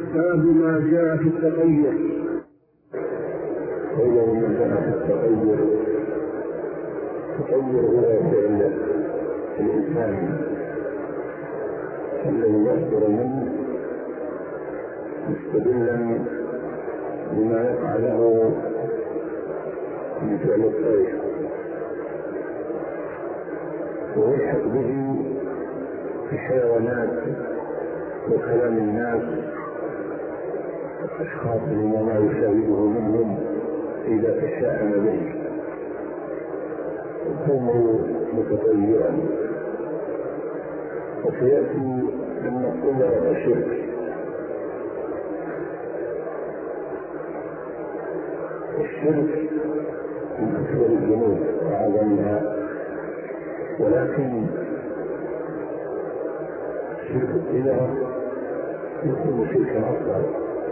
باب ما جاء في التغير. قوله ما جاء في التغير، التغير هو فعل الإنسان الذي يصدر منه مستدلا بما يقع له من فعل الخير، ويلحق به الحيوانات وكلام الناس الأشخاص وما يشاهده منهم إذا تشاءم به يكون متغيرا. وسيأتي أن القدر الشرك، الشرك من أكبر الذنوب وأعظمها، ولكن شرك الإله يكون شركا أصغر،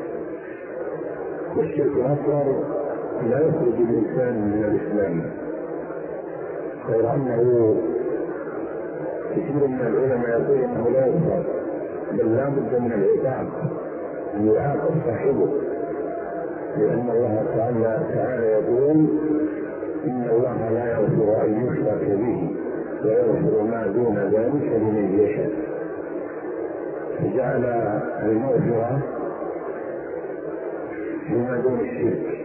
والشرك الأصغر لا يخرج الإنسان من الإسلام، غير أنه كثير من العلماء يقول أنه لا يغفر، بل لا بد من العقاب أن يعاقب صاحبه، لأن الله تعالى يقول إن الله لا يغفر أن يشرك به ويغفر ما دون ذلك لمن يشاء، فجعل المغفرة فيما دون الشرك،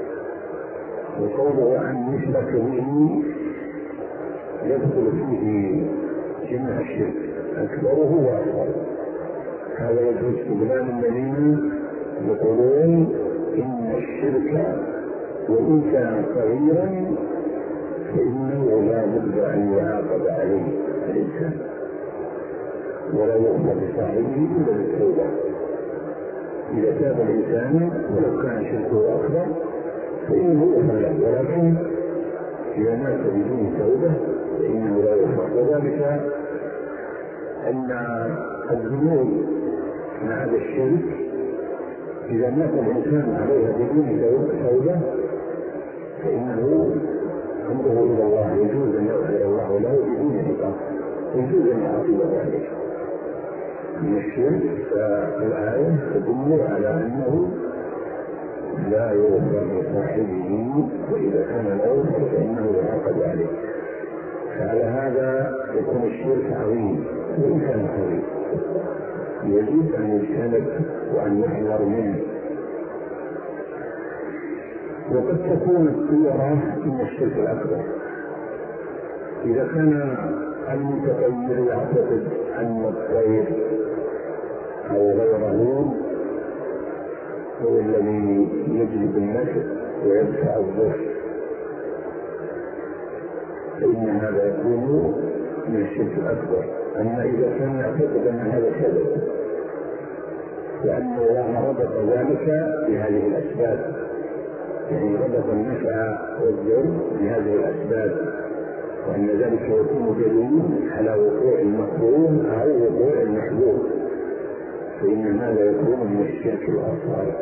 وقوله أن يشرك به يدخل فيه جميع الشرك أكبره وأصغره. هذا يدخل استدلال الذين يقولون إن الشرك وإن كان صغيرا فإنه لا بد أن يعاقب عليه الإنسان ولا يؤمر بصاحبه إلا بالتوبة. إذا تاب الإنسان ولو كان شركه أكبر فإنه يغفر له، ولكن إذا مات بدون توبة فإنه لا يغفر. وذلك أن الذنوب مع هذا الشرك إذا مات الإنسان عليها بدون توبة فإنه أمره إلى الله، يجوز أن يغفر الله له بدون عقاب، يجوز أن يعاقب ذلك من الشرك. فالآية تدل على أنه لا يغفر لصاحبه، وإذا كان لا يغفر فإنه يعاقب عليه. فعلى هذا يكون الشرك عظيم وإن كان صغير، يجب أن يجتنب وأن يحذر منه. وقد تكون الصورة من الشرك الأكبر إذا كان المتغير يعتقد أن الطير أو غيره هو الذي يجلب النفع ويدفع الضر، فإن هذا يكون من الشرك الأكبر. أما إذا كان يعتقد أن هذا سبب وأن الله ربط ذلك بهذه الأسباب، يعني ربط النفع والضر بهذه الأسباب، وأن ذلك يكون دليل على وقوع المكروه أو وقوع المحبوب، فإن هذا يكون من الشرك الأصغر.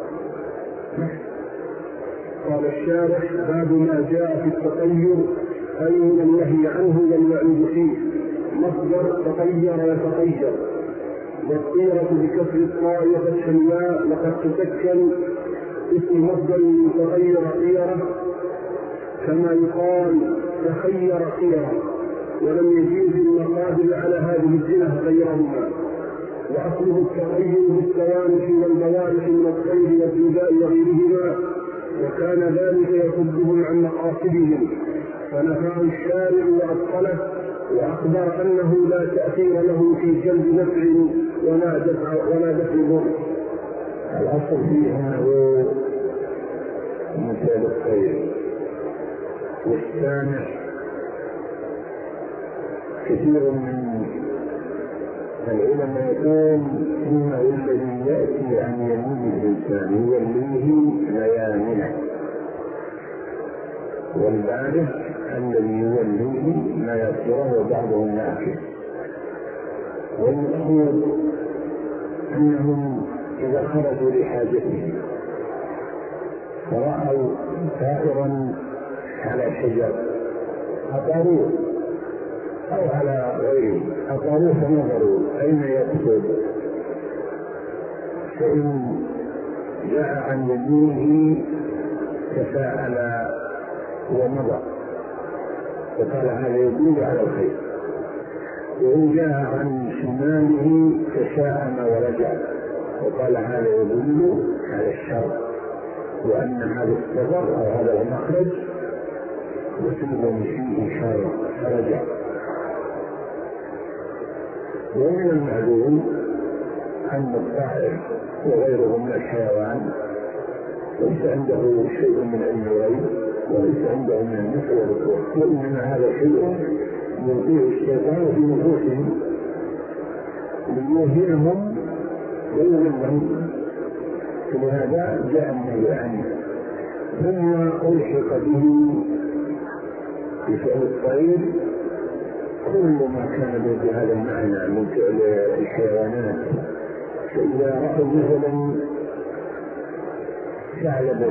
قال الشارح: باب ما جاء في التطير، أي من النهي عنه والوعيد فيه. مصدر تطير يتطير، والطيرة بكسر الطاء وفتح الياء لقد تسكن اسم مصدر تغير طيرة، كما يقال تخير خيرا، ولم يجوز المقابل على هذه الجهة غيرهما. وأصله التغير بالتوانح والبوارح من الطير والدباء وغيرهما، وكان ذلك يصدهم عن مقاصدهم، فنفاه الشارع وأبطله، وأخبر أنه لا تأثير له في جلب نفع ولا دفع ضر. الأصل فيها هو مثال الطير، والسامع كثير من العلماء يقول إنه الذي يأتي عن يمين الإنسان يوليه ميامنه، والبارح الذي يوليه ما يسره وبعضهم يعكس. والمقصود أنهم إذا خرجوا لحاجتهم فرأوا طائرا على شجر أطاروه أو على غيره، أطاروه فنظروا أين يقصد، فإن جاء عن يمينه تساءل ومضى وقال هذا يدل على الخير، وإن جاء عن شماله تشاءم ورجع وقال هذا يدل على الشر، وأن هذا السفر أو هذا المخرج يصيب فيه شر فرجع. ومن المعلوم أن الطائر وغيره من الحيوان ليس عنده شيء من علم الغيب وليس عنده من النفع والضر، وإنما هذا شيء يلقيه الشيطان في نفوسهم ليوهمهم ويضلهم، فلهذا جاء النهي عنه. ثم ألحق به بفعل الطير كل ما كان له بهذا المعنى من فعل الحيوانات. فإذا رأوا مثلا ثعلبا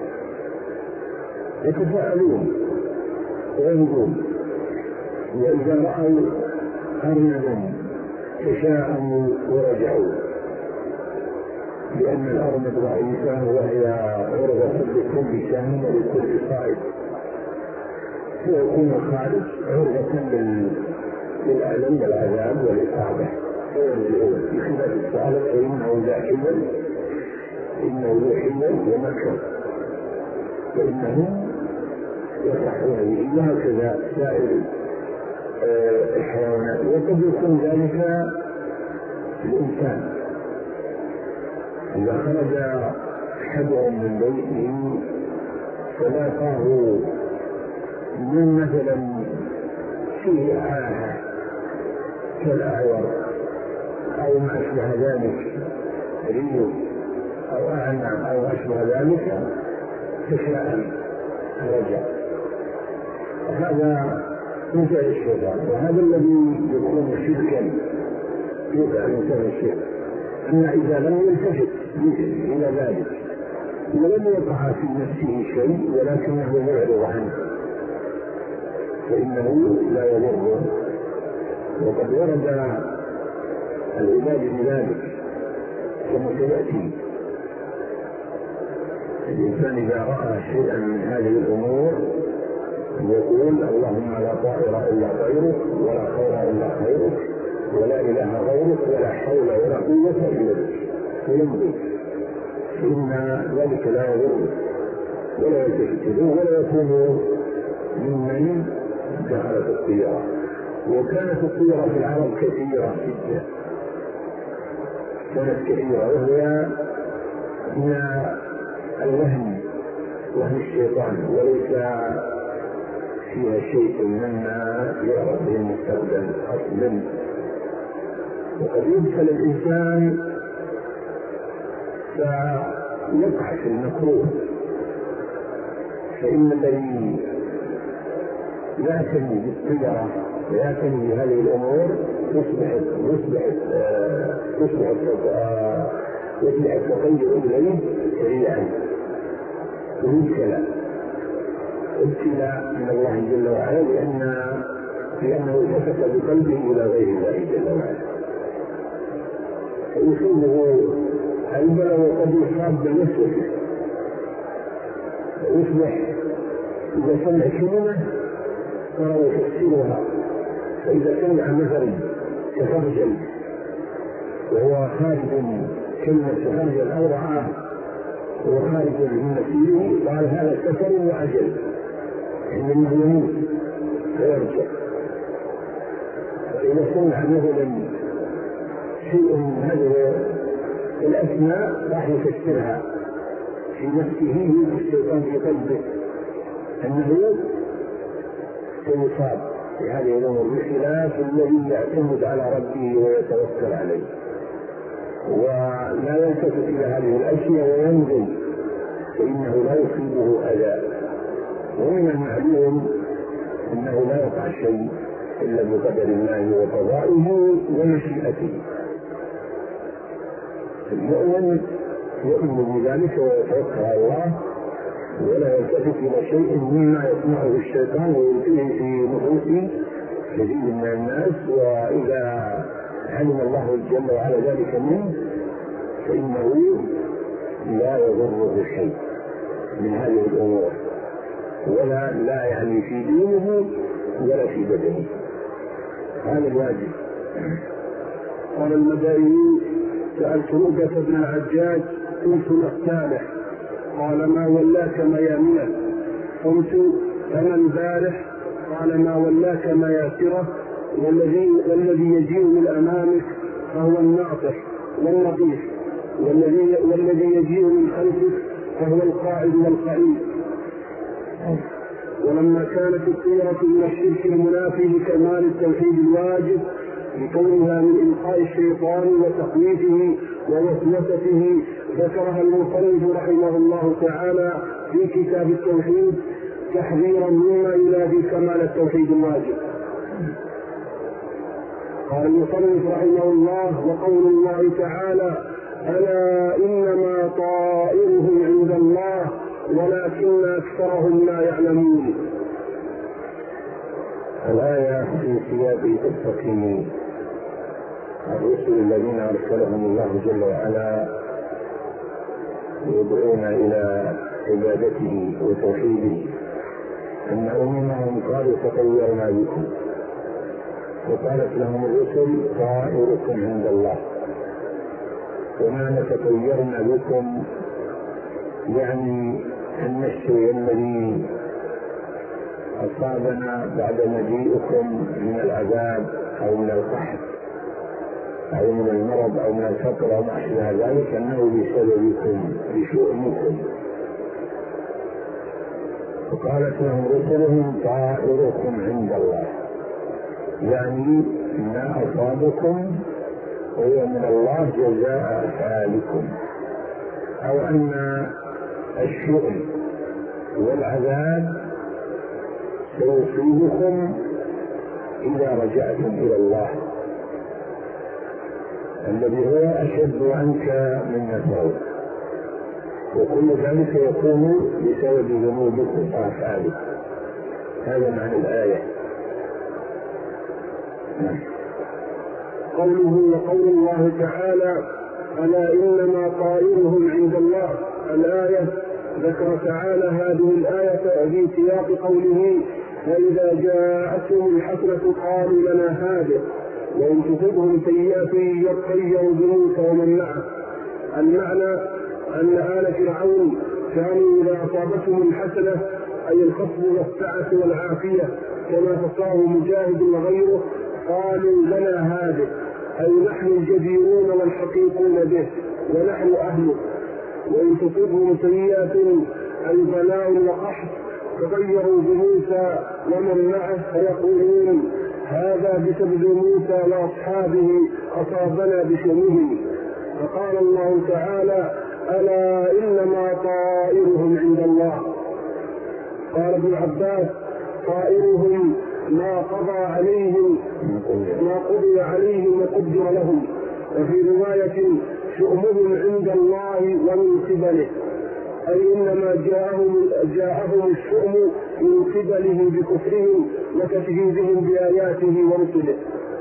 يتفاءلون وينظرون، وإذا رأوا أرنبا تشاءموا ورجعوا، لأن الأرنب ضعيفة وهي عرضة لكل سهم ولكل صائد، ويكون الخارج عرضة للألم والعذاب والإصابة فيرجعون، بخلاف الثعلب فإنه لا حمل، إنه ذو حمل ومكر فإنهم يصحون به، وهكذا سائر الحيوانات. وقد يكون ذلك الإنسان إذا خرج أحدهم من بيته فلاقاه من مثلا فيه عاهة كالأعور أو ما أشبه ذلك، ريو أو أعمى أو أشبه ذلك، تشاءم رجع. هذا من فعل الشيطان، وهذا الذي يكون شركا يفعل من فعل الشرك، أن إذا لم يلتفت إلى ذلك ولم يقع في نفسه شيء ولكنه يعرض عنه فإنه لا يضره. وقد ورد العباد بذلك كما سيأتي. الإنسان إذا رأى شيئا من هذه الأمور يقول اللهم لا طائر إلا طيرك ولا خير إلا خيرك ولا إله غيرك ولا حول ولا قوة إلا بك، ويمضي، فإن ذلك لا يضر ولا يلتفت ولا يكون ممن دخلت الطيرة. وكانت الطيرة في العرب كثيرة جدا، كانت كثيرة، وهي من الوهم الشيطان، وليس فيها شيء مما يعرف به المستقبل أصلا. وقد يدخل الإنسان فيقع في المكروه، فإن الذي يعتني بالطيرة ويعتني بهذه الأمور يصبح التغير إليه سريعا ابتلاء من الله جل وعلا، لأنه التفت بقلبه إلى غير الله جل وعلا فيصيبه البلاء وقد يصاب بنفسه، ويصبح إذا سمع كلمة ترى يفسرها، فإذا سمع مثلا تخرجل وهو خارج كلمة تخرجل أو رعاه وهو خارج من مسيره قال هذا سفر وأجل، إنه يموت ويرجع. فإذا سمع مثلا شيء من هذه الأسماء راح يفسرها في نفسه، يوجد الشيطان في قلبه أنه سيصاب في هذه الأمور، بخلاف الذي يعتمد على ربه ويتوكل عليه ولا يلتفت إلى هذه الأشياء وينزل، فإنه لا يصيبه أذى. ومن المعلوم أنه لا يقع شيء إلا بقدر الله وقضائه ومشيئته. المؤمن يؤمن بذلك ويتوكل على الله ولا يلتفت إلى شيء مما يصنعه الشيطان ويلقيه في نفوس كثير من الناس، وإذا علم الله جل وعلا ذلك منه فإنه لا يضره شيء من هذه الأمور، لا يعني في دينه ولا في بدنه. هذا الواجب. قال المدائني: سألت رؤبة بن الحجاج قلت نختاله، قال: ما ولاك ميامنه؟ قلت: أنا البارح. قال: ما ولاك مياسره؟ والذي يجيء من أمامك فهو الناطح والنظيف، والذي يجيء من خلفك فهو القائد والقائد. ولما كانت الطيرة من الشرك المنافي لكمال التوحيد الواجب لكونها من إلقاء الشيطان وتخويفه ووسوسته، ذكرها المصنف رحمه الله تعالى في كتاب التوحيد تحذيرا مما ينافي كمال التوحيد الواجب. قال المصنف رحمه الله: وقول الله تعالى: ألا إنما طائرهم عند الله ولكن أكثرهم لا يعلمون. الآية في سياق قصة الرسل الذين أرسلهم الله جل وعلا يدعون إلى عبادته وتوحيده، أن أممهم قالوا: تطيرنا بكم. وقالت لهم الرسل: طائركم عند الله. وما تطيرنا بكم يعني أن الشيء الذي أصابنا بعد مجيئكم من العذاب أو من القحط أو من المرض أو من الفقر أو ما أشبه ذلك أنه بسببكم بشؤمكم. وقالت لهم رسلهم: طائركم عند الله، يعني ما أصابكم هو من الله جزاء أفعالكم، أو أن الشؤم والعذاب سيصيبكم إذا رجعتم إلى الله الذي هو أشد عنك من نفسه، وكل ذلك يكون بسبب ذنوبكم وأفعالكم. هذا معنى الآية. قوله: وقول الله تعالى: ألا إنما طائرهم عند الله. الآية ذكر تعالى هذه الآية في سياق قوله: وإذا جاءتهم الحسنة قالوا لنا هذه، وإن تصبهم سيئة يطيروا بموسى ومن معه. المعنى أن آل فرعون كانوا إذا أصابتهم الحسنة أي الخفض والسعة والعافية كما فصاه مجاهد وغيره قالوا لنا هذه، أي نحن الجديرون والحقيقون به ونحن أهله. وإن تصبهم سيئة أي بلاء وقحط تغيروا بموسى ومن معه فيقولون: هذا بسبب موسى وأصحابه أصابنا بشؤمهم. فقال الله تعالى: ألا إنما طائرهم عند الله. قال ابن عباس: طائرهم ما قضي عليهم وقدر لهم. وفي رواية: شؤمهم عند الله ومن قبله، أي إنما جاءهم الشؤم من قبله بكفرهم وتكذيبهم بآياته ورسله.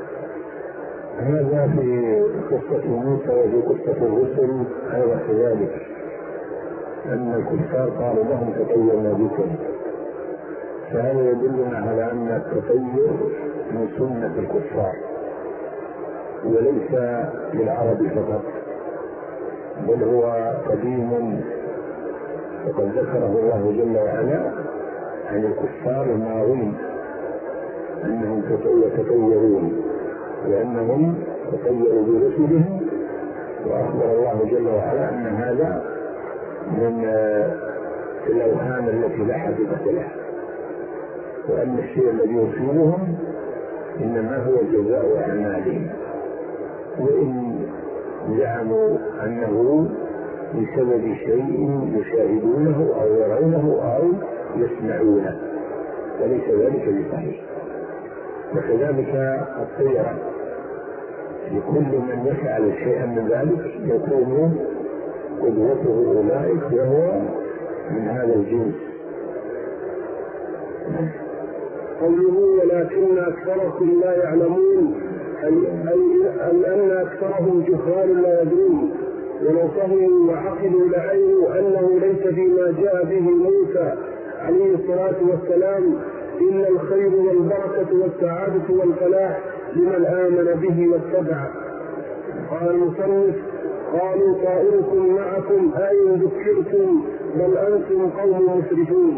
هذا في قصة موسى وفي قصة الرسل أيضا كذلك، أن الكفار قالوا لهم: تطيرنا بكم. فهذا يدلنا على أن التطير من سنة الكفار وليس للعرب فقط، بل هو قديم، وقد ذكره الله جل وعلا عن الكفار الماضين أنهم يتطيرون، لأنهم تطيروا برسلهم، وأخبر الله جل وعلا أن هذا من الأوهام التي لا حقيقة لها، وأن الشيء الذي يصيبهم إنما هو جزاء أعمالهم، وإن زعموا أنه بسبب شيء يشاهدونه أو يرونه أو يسمعونه، وليس ذلك بصحيح. وكذلك الطيرة، لكل من يفعل شيئا من ذلك يكون قدوته أولئك وهو من هذا الجنس. قوله: ولكن أكثركم لا يعلمون، أي أن أكثرهم جهال لا يدرون. ولو فهموا وعقلوا لعلموا أنه ليس فيما جاء به موسى عليه الصلاة والسلام إلا الخير والبركة والسعادة والفلاح لمن آمن به واتبعه. قال المصنف: قالوا طائركم معكم أئن ذكرتم بل أنتم قوم مسرفون.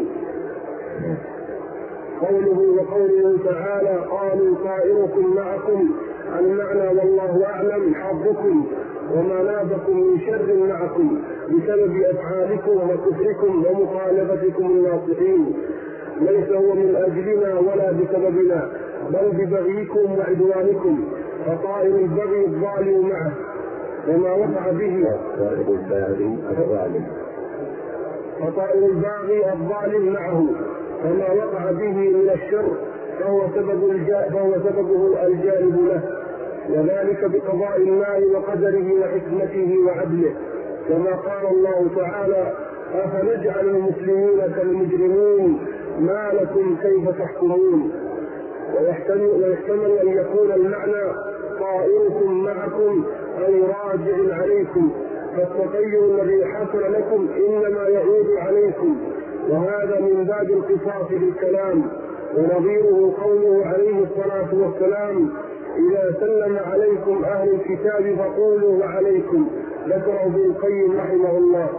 قوله وقوله تعالى: قالوا طائركم معكم، المعنى والله أعلم حظكم وما نابكم من شر معكم بسبب أفعالكم وكفركم ومخالفتكم الناصحين، ليس هو من أجلنا ولا بسببنا بل ببغيكم وعدوانكم، فطائر البغي الظالم معه وما وقع به فطائر الباغي الظالم معه فما وقع به من الشر فهو سببه الجالب له، وذلك بقضاء الله وقدره وحكمته وعدله، كما قال الله تعالى: أفنجعل المسلمين كالمجرمين ما لكم كيف تحكمون. ويحتمل أن يكون المعنى طائركم معكم أي راجع عليكم، فالتغير الذي حصل لكم إنما يعود عليكم، وهذا من باب القصاص بالكلام. ونظيره قوله عليه الصلاة والسلام: إذا سلم عليكم أهل الكتاب فقولوا وعليكم، ذكره ابن القيم رحمه الله.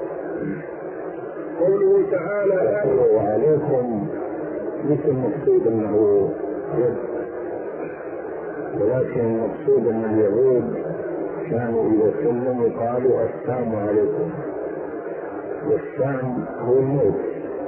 قوله تعالى: وعليكم مثل المقصود أنه يد، ولكن المقصود أن اليهود كانوا إذا سلموا قالوا السلام عليكم، والسلام هو الموت،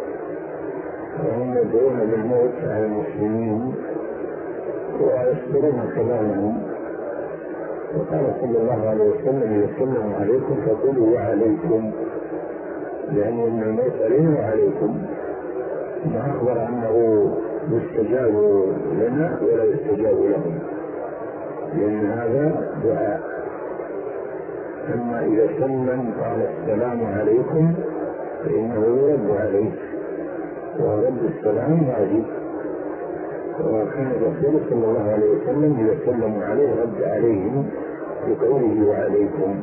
وهم يدعون بالموت على المسلمين ويصدرون كلامهم. وقال صلى الله عليه وسلم: يسلم عليكم فقولوا وعليكم، لأن الموت علينا وعليكم، ما أخبر أنه يستجاب لنا ولا يستجاب لهم، لأن هذا دعاء. أما إذا سلم قال السلام عليكم فإنه يرد عليه، ورد السلام واجب، وكان الرسول صلى الله عليه وسلم إذا سلموا عليه رد عليهم بقوله وعليكم.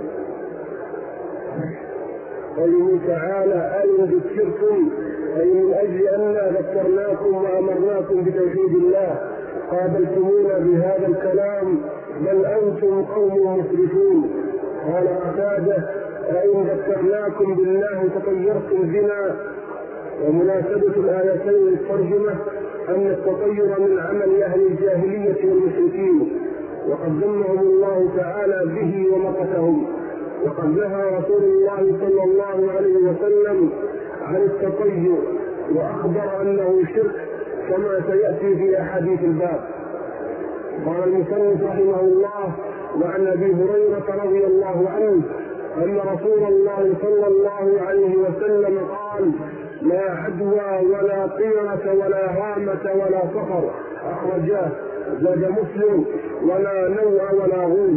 قوله تعالى: أئن ذكرتم، أي من أجل أننا ذكرناكم وأمرناكم بتوحيد الله قابلتمونا بهذا الكلام بل أنتم قوم مسرفون. قال قتادة: أئن ذكرناكم بالله تطيرتم بنا. ومناسبة الآيتين للترجمة أن التطير من عمل أهل الجاهلية والمشركين، وقد ذمهم الله تعالى به ومقتهم، وقد نهى رسول الله صلى الله عليه وسلم عن التطير وأخبر أنه شرك كما سيأتي في أحاديث الباب. قال المصنف رحمه الله: وعن أبي هريرة رضي الله عنه أن رسول الله صلى الله عليه وسلم قال: لا عدوى ولا طيرة ولا هامة ولا صخر، أخرجاه. زاد مسلم: ولا نوع ولا غول.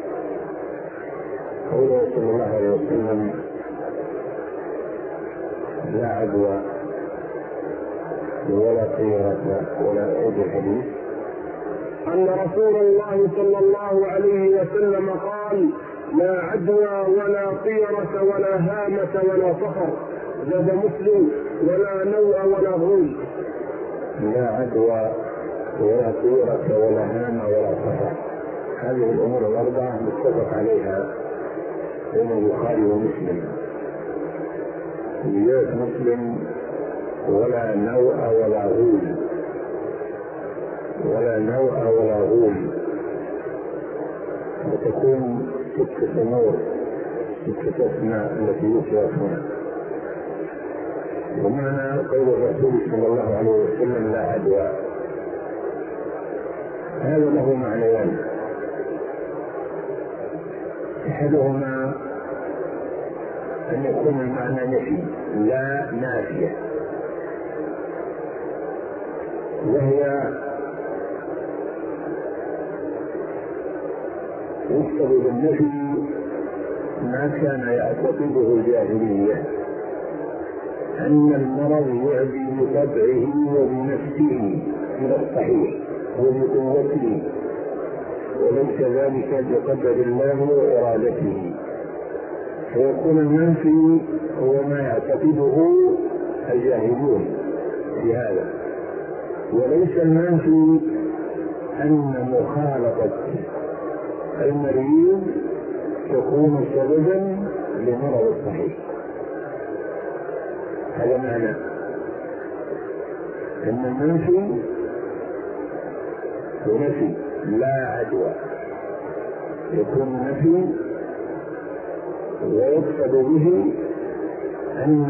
قوله صلى الله عليه وسلم: لا عدوى ولا طيرة ولا عود الحديث، أن رسول الله صلى الله عليه وسلم قال: لا عدوى ولا طيرة ولا هامة ولا صخر. زاد مسلم: ولا نوع ولا غول. لا عدوى ولا طيرة ولا هامة ولا صخر، هذه الأمور الأربعة متفق عليها بين البخاري ومسلم. رواية مسلم: ولا نوع ولا غول، ولا نوع ولا غول، وتكون 6 أمور، 6 أسماء التي يذكر هنا. ومعنى قول الرسول صلى الله عليه وسلم: لا عدوى، هذا له معنيان: أحدهما أن يكون المعنى نفي، لا نافية، وهي يقصد بالنفي ما كان يعتقده الجاهلية، أن المرض يعدي بطبعه وبنفسه إلى الصحيح وبقوته، وليس ذلك بقدر الله وإرادته، فيكون المنفي هو ما يعتقده الجاهلون في هذا، وليس المنفي أن مخالطة المريض تكون سببا لمرض الصحيح. هذا معنى أن المنفي هو نفي لا عدوى، يكون نفي ويقصد به أن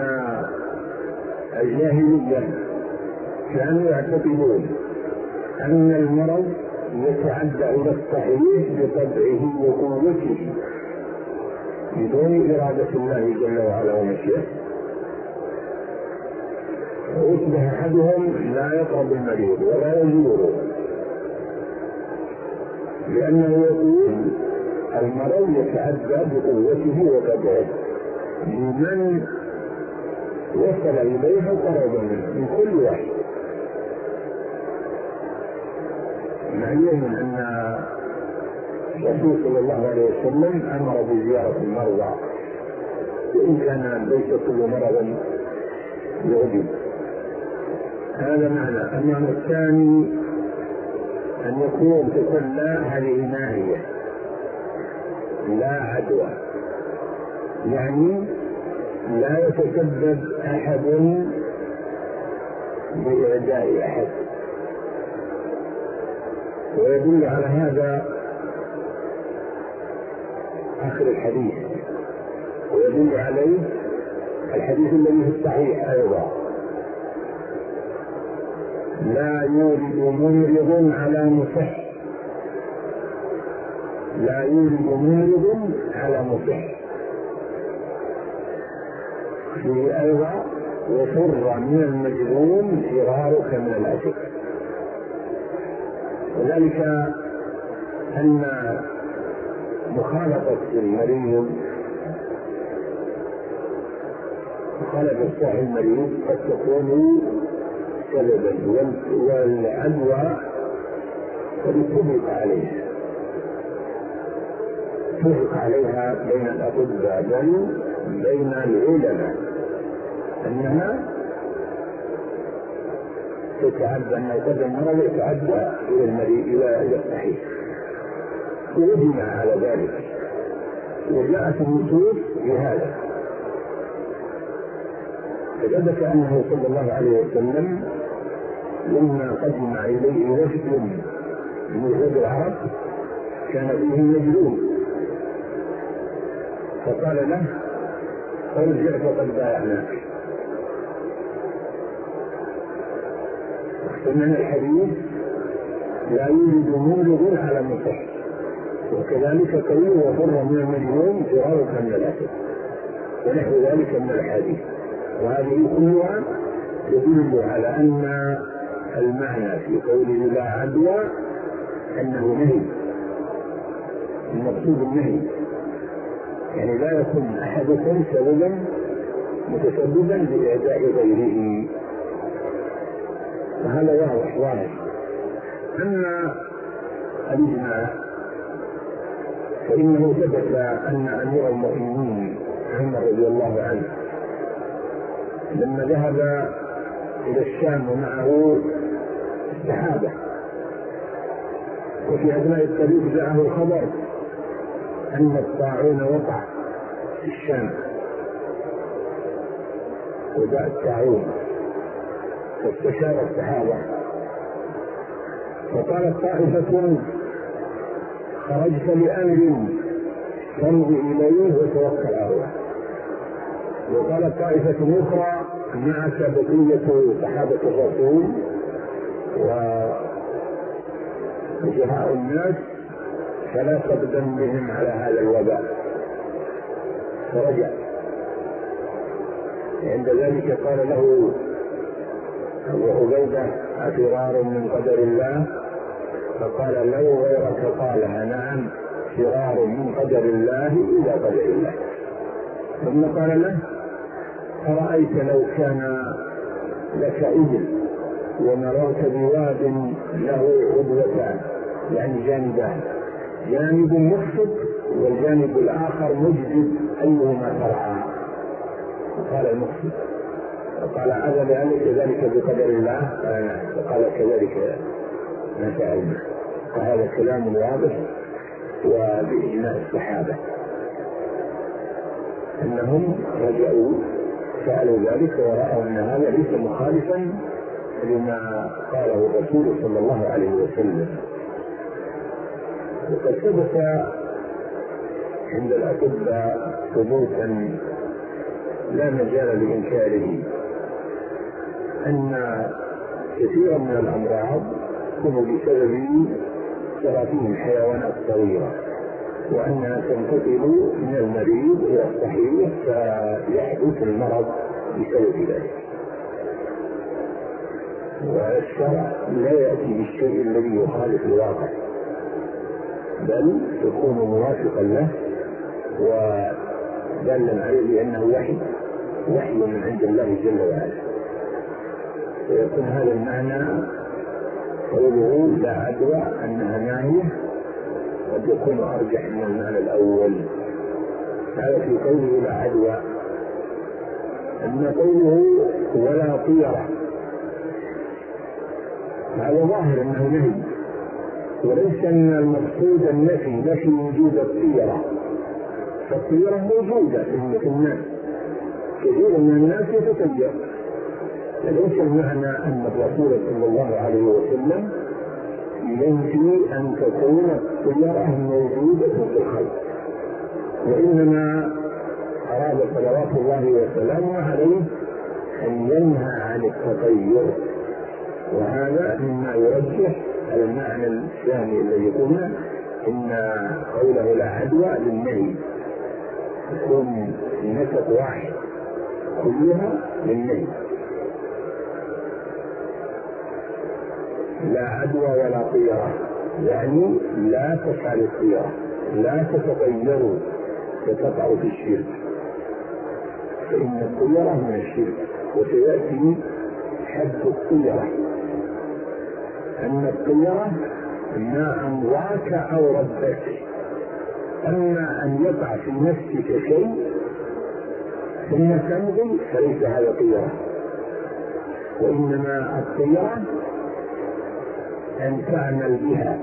الجاهلية كانوا يعتقدون أن المرض يتعدى إلى الصحيح بطبعه وقوته بدون إرادة الله جل وعلا ومشيئته. ويصبح أحدهم لا يقرب المريض ولا يزوره، لأنه يقول المرض يتعدى بقوته وطبعه لمن وصل إليه وقرب منه من كل واحد. معلوم أن الرسول صلى الله عليه وسلم أمر بزيارة المرضى، وإن كان ليس كل مرض يؤذي. هذا معنى. المعنى الثاني أن يكون تكون لا هذه ناهية لا عدوى، يعني لا يتسبب أحد بإعداء أحد. ويدل على هذا آخر الحديث، ويدل عليه الحديث الذي في الصحيح أيضا: لا يولد ممرض على مصح، لا يولد ممرض على مصح. في أيضا: وفر من المجنون فرارك من الأسد. وذلك أن مخالطة المريض، مخالطة صاحب المريض قد تكون سببا، والعدوى قد اتفق عليها، اتفق عليها بين الأطباء بل بين العلماء أنها تتعدى، أن قد المرض يتعدى إلى المريض إلى الصحيح، ويجمع على ذلك، وجاءت النصوص بهذا. فثبت أنه صلى الله عليه وسلم لما قدم إليه وفد من وفد العرب كان فيه مجنون، فقال له: ارجع فقد بايعناك. ومن الحديث: لا يوجد ممرض على مصح، وكذلك قوي وفر من المجنون فرارك من الأسد، ونحو ذلك من الحديث. وهذه كلها تدل على أن المعنى في قوله لا عدوى أنه نهي، المقصود النهي، يعني لا يكون أحدكم سببا متسببا بإعداء غيره. وهذا واضح ظاهر. أما الإجماع فإنه ثبت أن أمير المؤمنين عمر رضي الله عنه لما ذهب إلى الشام ومعه السحابة، وفي أثناء الطريق جاءه الخبر أن الطاعون وقع في الشام، وجاء الطاعون، فاستشار الصحابة، وقالت طائفة: خرجت لأمر فامض إليه وتوكل على الله. وقالت طائفة أخرى: معك بقية صحابة الرسول وجهاء الناس فلا تقدم بهم على هذا الوباء. فرجع. عند ذلك قال له أبو عبيدة: أفرار من قدر الله؟ فقال: لو غيرك قالها: نعم، فرار من قدر الله إلى قدر الله. ثم قال له: أرأيت لو كان لك إبل ومررت بواد له عدوتان، يعني جانبان، جانب مخفض والجانب الآخر مجدد أيهما فرعا. قال المقصد قال هذا لأنك ذلك بقدر الله، قال كذلك ما فعلنا. وهذا كلام واضح وبإجماع الصحابة أنهم رجعوا فعلوا ذلك ورأوا أن هذا ليس مخالفا لما قاله الرسول صلى الله عليه وسلم. وقد ثبت عند الأطباء ثبوتا لا مجال لإنكاره أن كثيرا من الأمراض تكون بسبب تراكم الحيوانات الصغيرة، وأنها تنتقل من المريض إلى الصحيح فيحدث المرض بسبب ذلك. والشرع لا يأتي بالشيء الذي يخالف الواقع، بل يكون موافقا له ودالا عليه بأنه وحي من عند الله جل وعلا. ويكون هذا المعنى قوله لا عدوى أنها ناهية قد يكون أرجح من المعنى الأول. هذا في قوله لا عدوى. أما قوله ولا طيرة هذا ظاهر أنه نهي، وليس أن المقصود نفي وجود الطيرة، فالطيرة موجودة في الناس، كثير من الناس يتطير، ليس المعنى أن الرسول صلى الله عليه وسلم ينفي أن تكون الطيرة موجودة في الخلق، وإنما أراد صلوات الله وسلامه عليه أن ينهى عن التطير. وهذا مما يرجح المعنى الثاني الذي قلنا إن قوله لا عدوى للنهي، يكون النسق واحد كلها للنهي، لا عدوى ولا طيرة، يعني لا تفعل الطيرة، لا تتطيروا فتقعوا في الشرك، فإن الطيرة من الشرك. وسيأتي حد الطيرة أن الطيرة ما أمضاك أو ردك، أما أن يقع في نفسك شيء ثم تمضي فليس هذا طيرة، وإنما الطيرة أن تعمل بها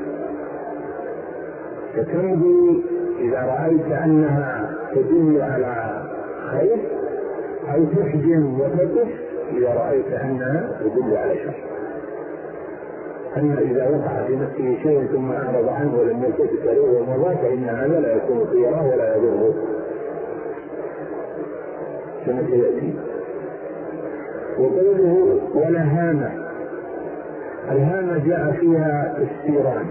فتمضي إذا رأيت أنها تدل على خير، أو تحجم وتقف إذا رأيت أنها تدل على شر. أما إذا وقع في نفسه شيء ثم أعرض عنه ولم يلتفت إليه ومضى فإن هذا لا يكون طيرة ولا يضره كما سيأتي. وقوله ولا هامة، الهامة جاء فيها تفسيران،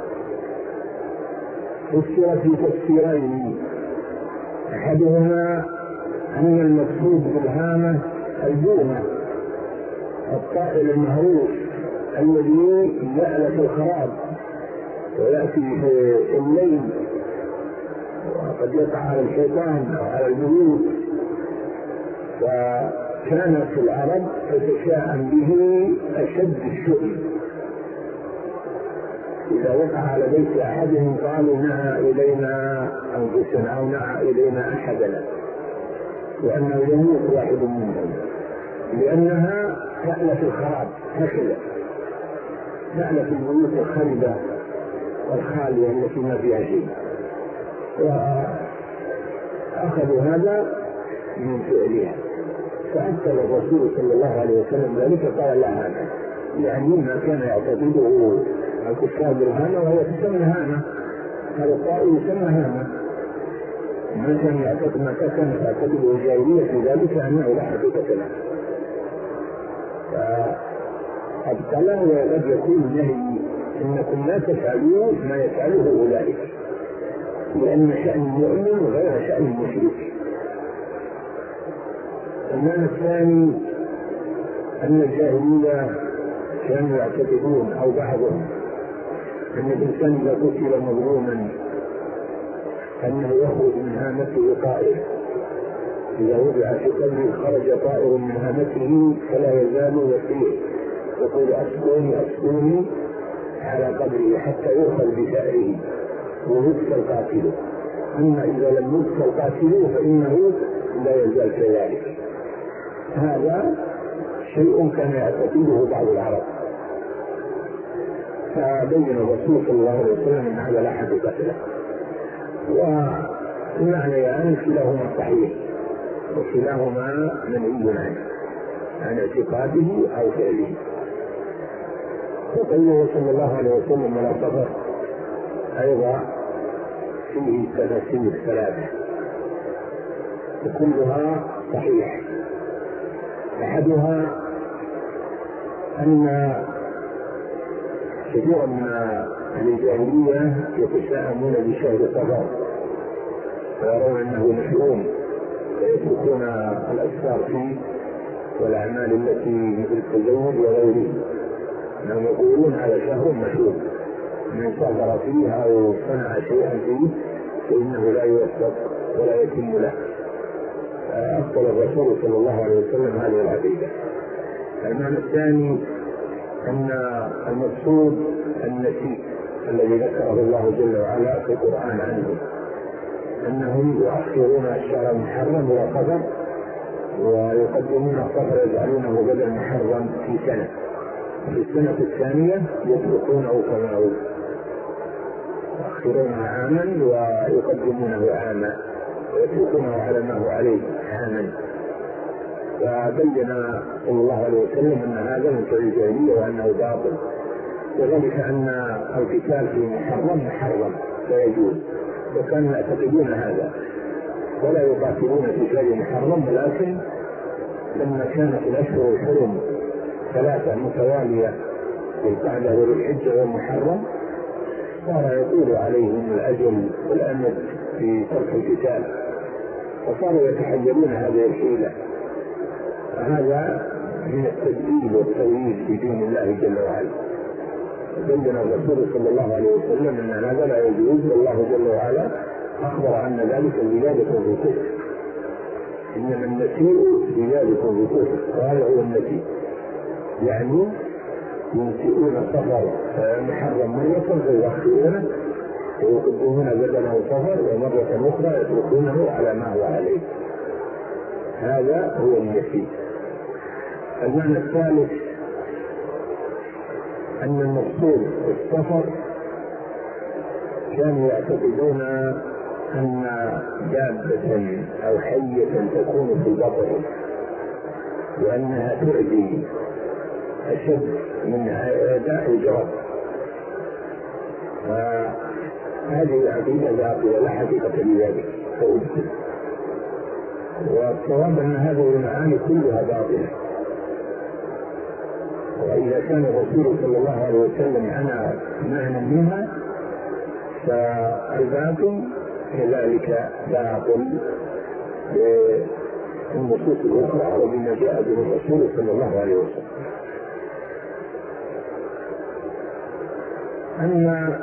فسر في تفسيرين، أحدهما أن المقصود بالهامة البومة، الطائر المهروس الذي يألف الخراب ويأتي في الليل وقد يقع على الحيطان أو على البيوت، وكانت العرب تتشاءم به أشد الشؤم. إذا وقع على بيت أحدهم قالوا نعى إلينا أنفسنا أو نعى إلينا أحدنا، وأنه يموت واحد منهم، لأنها تألف الخراب، هكذا تألف البيوت الخربة والخالية التي ما فيها شيء. وأخذوا هذا من فعلها، فأكد الرسول صلى الله عليه وسلم ذلك، قال لا هذا، يعني ما كان يعتقده الكفار بالهامة، وهي تسمى هامة، هذا الطائر يسمى هامة، ما كان يعتقد ما كان يعتقده الجاهلية في ذلك أنه لا حقيقة له، فأبطله. وقد يكون نهي إنكم لا تفعلوا ما يفعله أولئك، لأن شأن المؤمن غير شأن المشرك. المعنى الثاني أن الجاهلية كانوا يعتقدون أو بعضهم أن الإنسان إذا قتل مظلوما أنه يخرج من هامته طائر، إذا وضع في قلبه خرج طائر من هامته فلا يزال يطير يقول أسكوني على قبره حتى يؤخذ بثأره ويقتل قاتله. أما إذا لم يذكر قاتلوه فإنه لا يزال كذلك. هذا شيء كان يعتقده بعض العرب، فبين الرسول صلى الله عليه وسلم أن هذا لا حقيقة له. والمعنى يعني كلاهما صحيح وكلاهما منهي عنه عن اعتقاده أو فعله. وقوله صلى الله عليه وسلم ولا سفر أيضا فيه تفاسير ثلاثة وكلها صحيح. أحدها أن كثيرا من الجاهلية يتشائمون بشهر صفر ويرون أنه مشؤوم ويتركون الأسفار فيه والأعمال التي مثل التزوج وغيره، أنهم يقولون هذا شهر مشؤوم، من سافر فيه أو صنع شيئا فيه فإنه لا يوفق ولا يتم له. أفضل الرسول صلى الله عليه وسلم هذه العقيدة. المعنى الثاني أن المقصود النسيء الذي ذكره الله جل وعلا في القرآن عنه، أنهم يؤخرون الشهر المحرم إلى صفر ويقدمون الصفر يجعلونه بدل محرم في سنة، في السنة الثانية يتركونه كما هو، يؤخرونه عاما ويقدمونه عاما ويتركونه على ما هو عليه عاما. فبين صلى الله عليه وسلم أن هذا من فعل الجاهلية وأنه باطل، وذلك أن القتال في محرم لا يجوز، وكانوا يعتقدون هذا ولا يقاتلون في شهر محرم، ولكن لما كانت الأشهر الحرم ثلاثة متوالية بالقعدة وبالحجة والمحرم صار يطول عليهم الأجل والأمد في ترك القتال، وصاروا يتحيلون هذه الحيلة. هذا من التدليل والتويل في دين الله جل وعلا. بين الرسول صلى الله عليه وسلم أن هذا لا يجوز، والله جل وعلا أخبر أن ذلك زيادة في الكفر، إنما النسيء زيادة في الكفر، وهذا هو النسيء، يعني ينسئون صفر محرم مرة فيؤخرونه ويقدمون بدله صفر ومرة أخرى يتركونه على ما هو عليه. هذا هو النسيء. المعنى الثالث أن المقصود السفر كانوا يعتقدون أن دابة أو حية تكون في البطن وأنها تؤذي أشد من داء الجرب، فهذه العقيدة باطلة لا حقيقة لذلك، والصواب أن هذه المعاني كلها باطلة. وإذا كان الرسول صلى الله عليه وسلم عن معنى منها فالباطل كذلك باطل بالنصوص الأخرى وبما جاء به الرسول صلى الله عليه وسلم. أما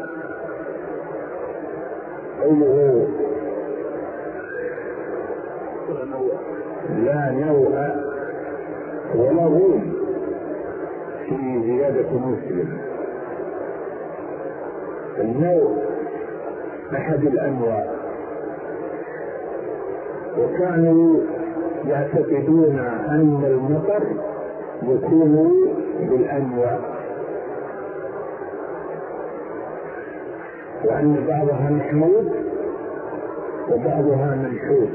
قوله لا نوء ولا غول في زيادة مسلم، النوء أحد الأنواع، وكانوا يعتقدون أن المطر يكون بالأنواع، وأن بعضها محمود وبعضها منحوس،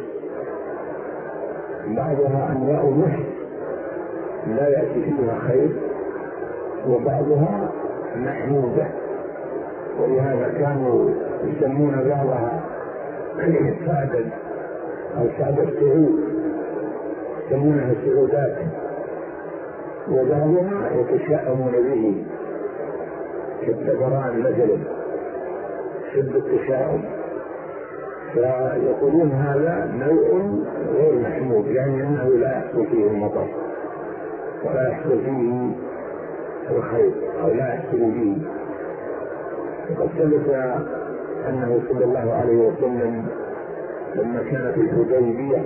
بعضها أنواع محس لا يأتي فيها خير وبعضها محمودة، ولهذا كانوا يسمون بعضها سعدا أو سعد السعود، يسمونها السعودات، وبعضها يتشائمون به كالدبران مثلا شد التشاؤم، فيقولون هذا نوع غير محمود، يعني أنه لا يحصل فيه المطر ولا يحصل فيه الخير أو لا يحصل به. وقد ثبت أنه صلى الله عليه وسلم لما كان في الحديبية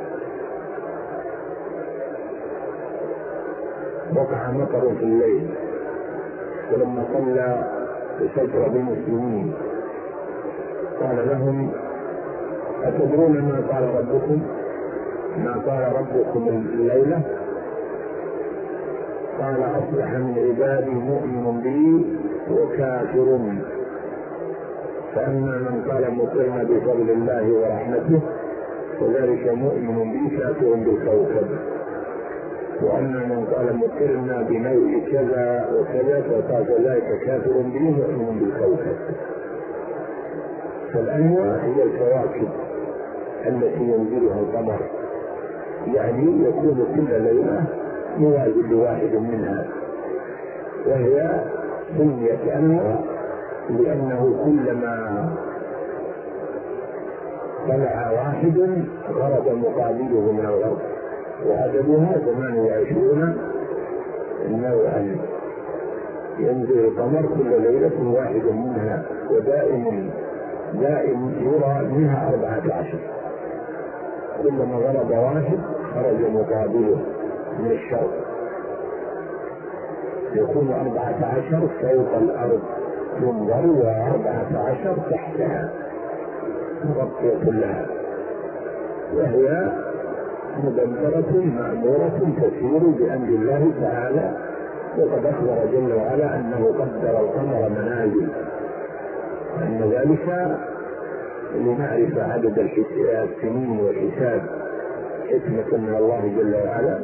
وقع مطر في الليل، ولما صلى الفجر بالمسلمين قال لهم أتدرون ما قال ربكم؟ ما قال ربكم الليلة؟ قال أصبح من عبادي مؤمن بي وكافر. فأما من قال مطرنا بفضل الله ورحمته فذلك مؤمن بي كافر بالكوكب، وأما من قال مطرنا بنوع كذا وكذا فقال ذلك كافر بي مؤمن بالكوكب. فالأنواع هي الكواكب التي ينزلها القمر، يعني يكون كل ليلة موازي لواحد منها، وهي سميت أنواع لأنه كلما طلع واحد غرب مقابله من الغرب، وعددها 28 نوعا. ينزل القمر كل ليلة واحد منها، ودائم يرى منها 14. كلما غرب واحد خرج مقابله من الشرق، يكون 14 فوق الأرض ينظر، و14 تحتها مغطية كلها، وهي مدبرة مأمورة تسير بأمر الله تعالى. وقد أخبر جل وعلا أنه قدر القمر منازل، وأن ذلك لنعرف عدد السنين والحساب حكمة من الله جل وعلا.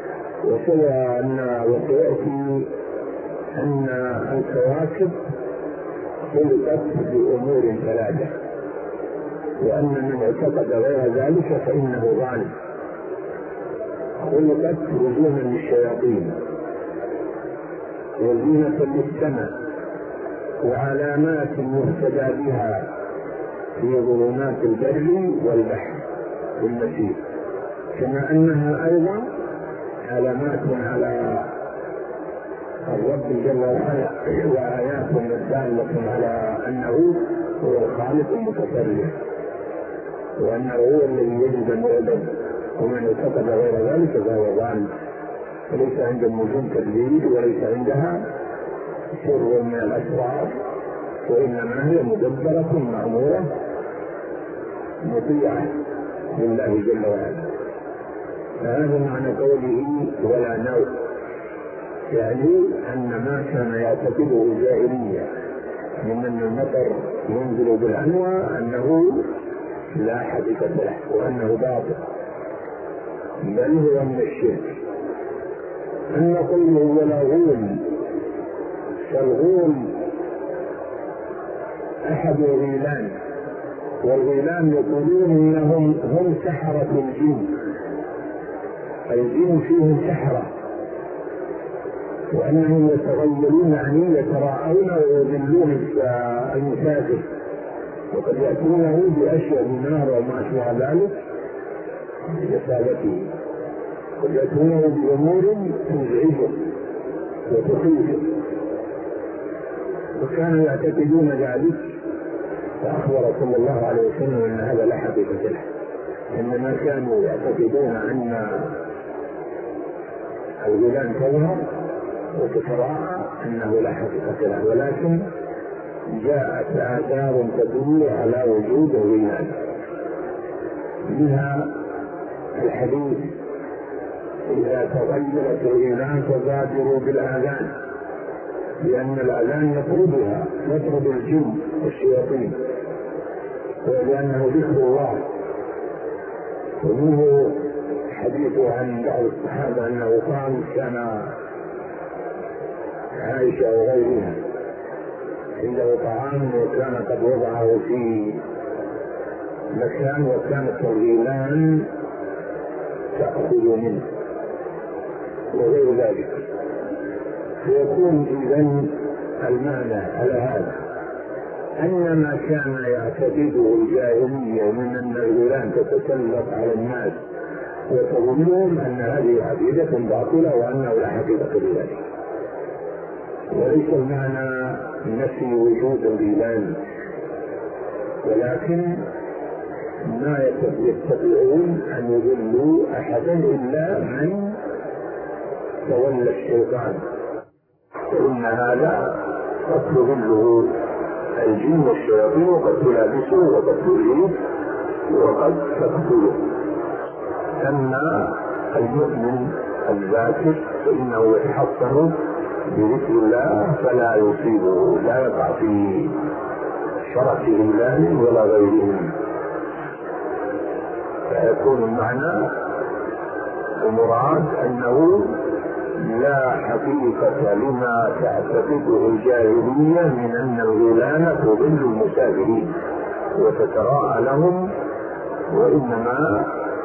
وسيأتي أن الكواكب خلقت بأمور 3، وأن من اعتقد غير ذلك فإنه ضال. خلقت رجوما للشياطين وزينة للسماء وعلامات يهتدى بها في ظلمات البر والبحر والمسير، كما أنها أيضا علامات على الرب جل وعلا وآيات دالة على أنه هو الخالق المتصرف، وأنه هو الذي يجب أن يعبد. ومن اعتقد غير ذلك فهو ضال، وليس عند النجوم تدليل، وليس عندها سر من الأسرار، وإنما هي مدبرة مأمورة مطيعة لله جل وعلا. فهذا معنى قوله ولا نوع، يعني أن ما كان يعتقده الجاهلية من أن المطر ينزل بالأنواع أنه لا حقيقة له وأنه باطل، بل هو من الشرك. أما قوله ولا غول، فالغول أحد الغيلان، والغيلان يقولون إنهم هم سحرة الجن، الجن فيهم سحرة، وأنهم يتغيرون يعني يتراءون ويذلون المسافر، وقد يأتونه بأشياء من نار وما أشبه ذلك لإصابته، قد يأتونه بأمور تزعجه وتخيفه، وكانوا يعتقدون ذلك. فأخبر صلى الله عليه وسلم أن هذا لا حقيقة له، إنما كانوا يعتقدون أن الغيلان تظهر وتتراءى أنه لا حقيقة له، ولكن جاءت آثار تدل على وجود الغيلان، منها الحديث إذا تغيرت الغيلان فبادروا بالآذان، لأن الآذان يطرد الجن والشياطين، ولأنه ذكر الله. ومنه حديث عن بعض الصحابة أنه قال كان عائشة وغيرها عنده طعام وكان قد وضعه في مكان وكانت الغيلان تأخذ منه وغير ذلك. فيكون إذن المعنى على هذا أن ما كان يعتقده الجاهلية من أن الغيلان تتسلط على الناس وتظنهم أن هذه عقيدة باطلة وأنه لا حقيقة لذلك، وليس المعنى نفي وجود الغيلان، ولكن ما يستطيعون أن يضلوا أحدا إلا من تولى الشيطان، فإن هذا قد تضله الجن والشياطين وقد تلابسه وقد تلهيه وقد تقتله. أما المؤمن الذاكر فإنه يتحصن بذكر الله فلا يصيبه، لا يقع في شرف هلال ولا غيرهم، فيكون المعنى المراد أنه لا حقيقة لما تعتقده الجاهلية من أن الغلال تضل المسافرين وتتراءى لهم، وإنما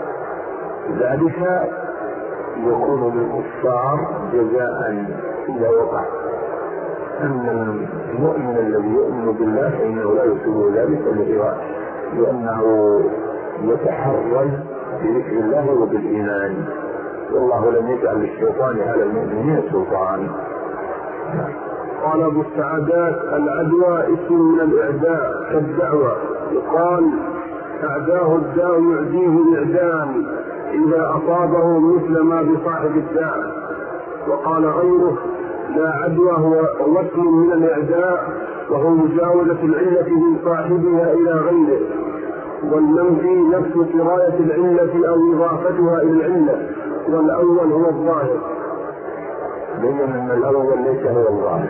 ذلك يكون للكفار جزاء إذا وقع. أما المؤمن الذي يؤمن بالله فإنه لا يصيبه ذلك لأنه يتحرز بذكر الله وبالإيمان، والله لم يجعل للشيطان على المؤمنين سلطان. قال أبو السعادات: العدوى اسم من الإعداء كالدعوى، يقال أعداه الداء يعديه الإعدام إذا أصابه مثل ما بصاحب الداء. وقال غيره: لا عدوى هو وصل من الإعداء وهو مجاوزة العلة من صاحبها إلى غيره، والمنفي نفس سراية العلة أو إضافتها إلى العلة، والأول هو الظاهر. بيّن أن الأول ليس هو الظاهر،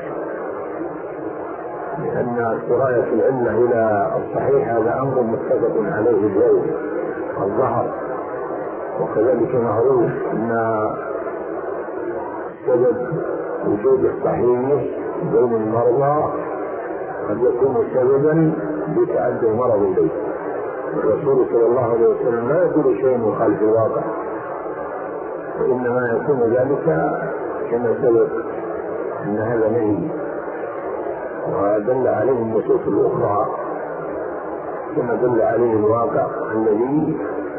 لأن سراية العلة إلى الصحيح هذا أمر متفق عليه اليوم الظهر. وكذلك معروف أن سبب وجود الصحيح بين المرضى قد يكون سببا بتعدي مرض البيت. الرسول صلى الله عليه وسلم لا يقول شيء يخالف الواقع، وإنما يكون ذلك كما سبب أن هذا نهي، ودل عليه النصوص الأخرى كما دل عليه الواقع الذي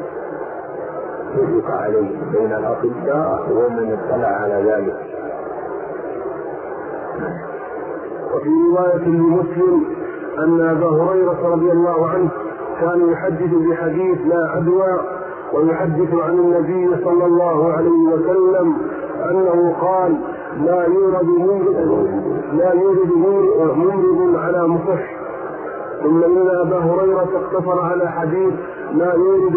يطلق عليه بين الأطباء ومن اطلع على ذلك. وفي رواية لمسلم أن أبا هريرة رضي الله عنه كان يحدث بحديث لا عدوى، ويحدث عن النبي صلى الله عليه وسلم أنه قال: لا يورد ممرض على مصح. ثم إن أبا هريرة اقتصر على حديث لا يورد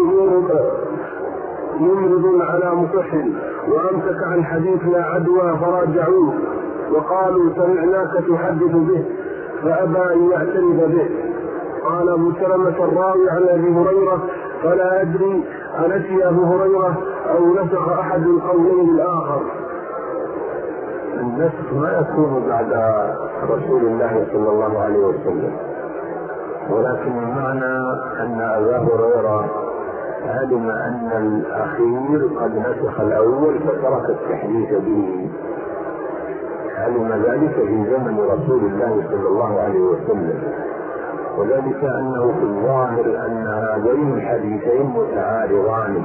ممرض على مصح، وأمسك عن حديث لا عدوى فراجعوه وقالوا: سمعناك تحدث به، فأبى أن يعترف به. قال أبو سلمة الراوي عن أبي هريرة: فلا أدري أنسي أبو هريرة أو نسخ أحد القولين الآخر. النسخ ما يكون بعد رسول الله صلى الله عليه وسلم، ولكن المعنى أن أبا هريرة علم أن الأخير قد نسخ الأول فترك التحديث به، علم ذلك في زمن رسول الله صلى الله عليه وسلم، وذلك أنه في الظاهر أن هذين الحديثين متعارضان،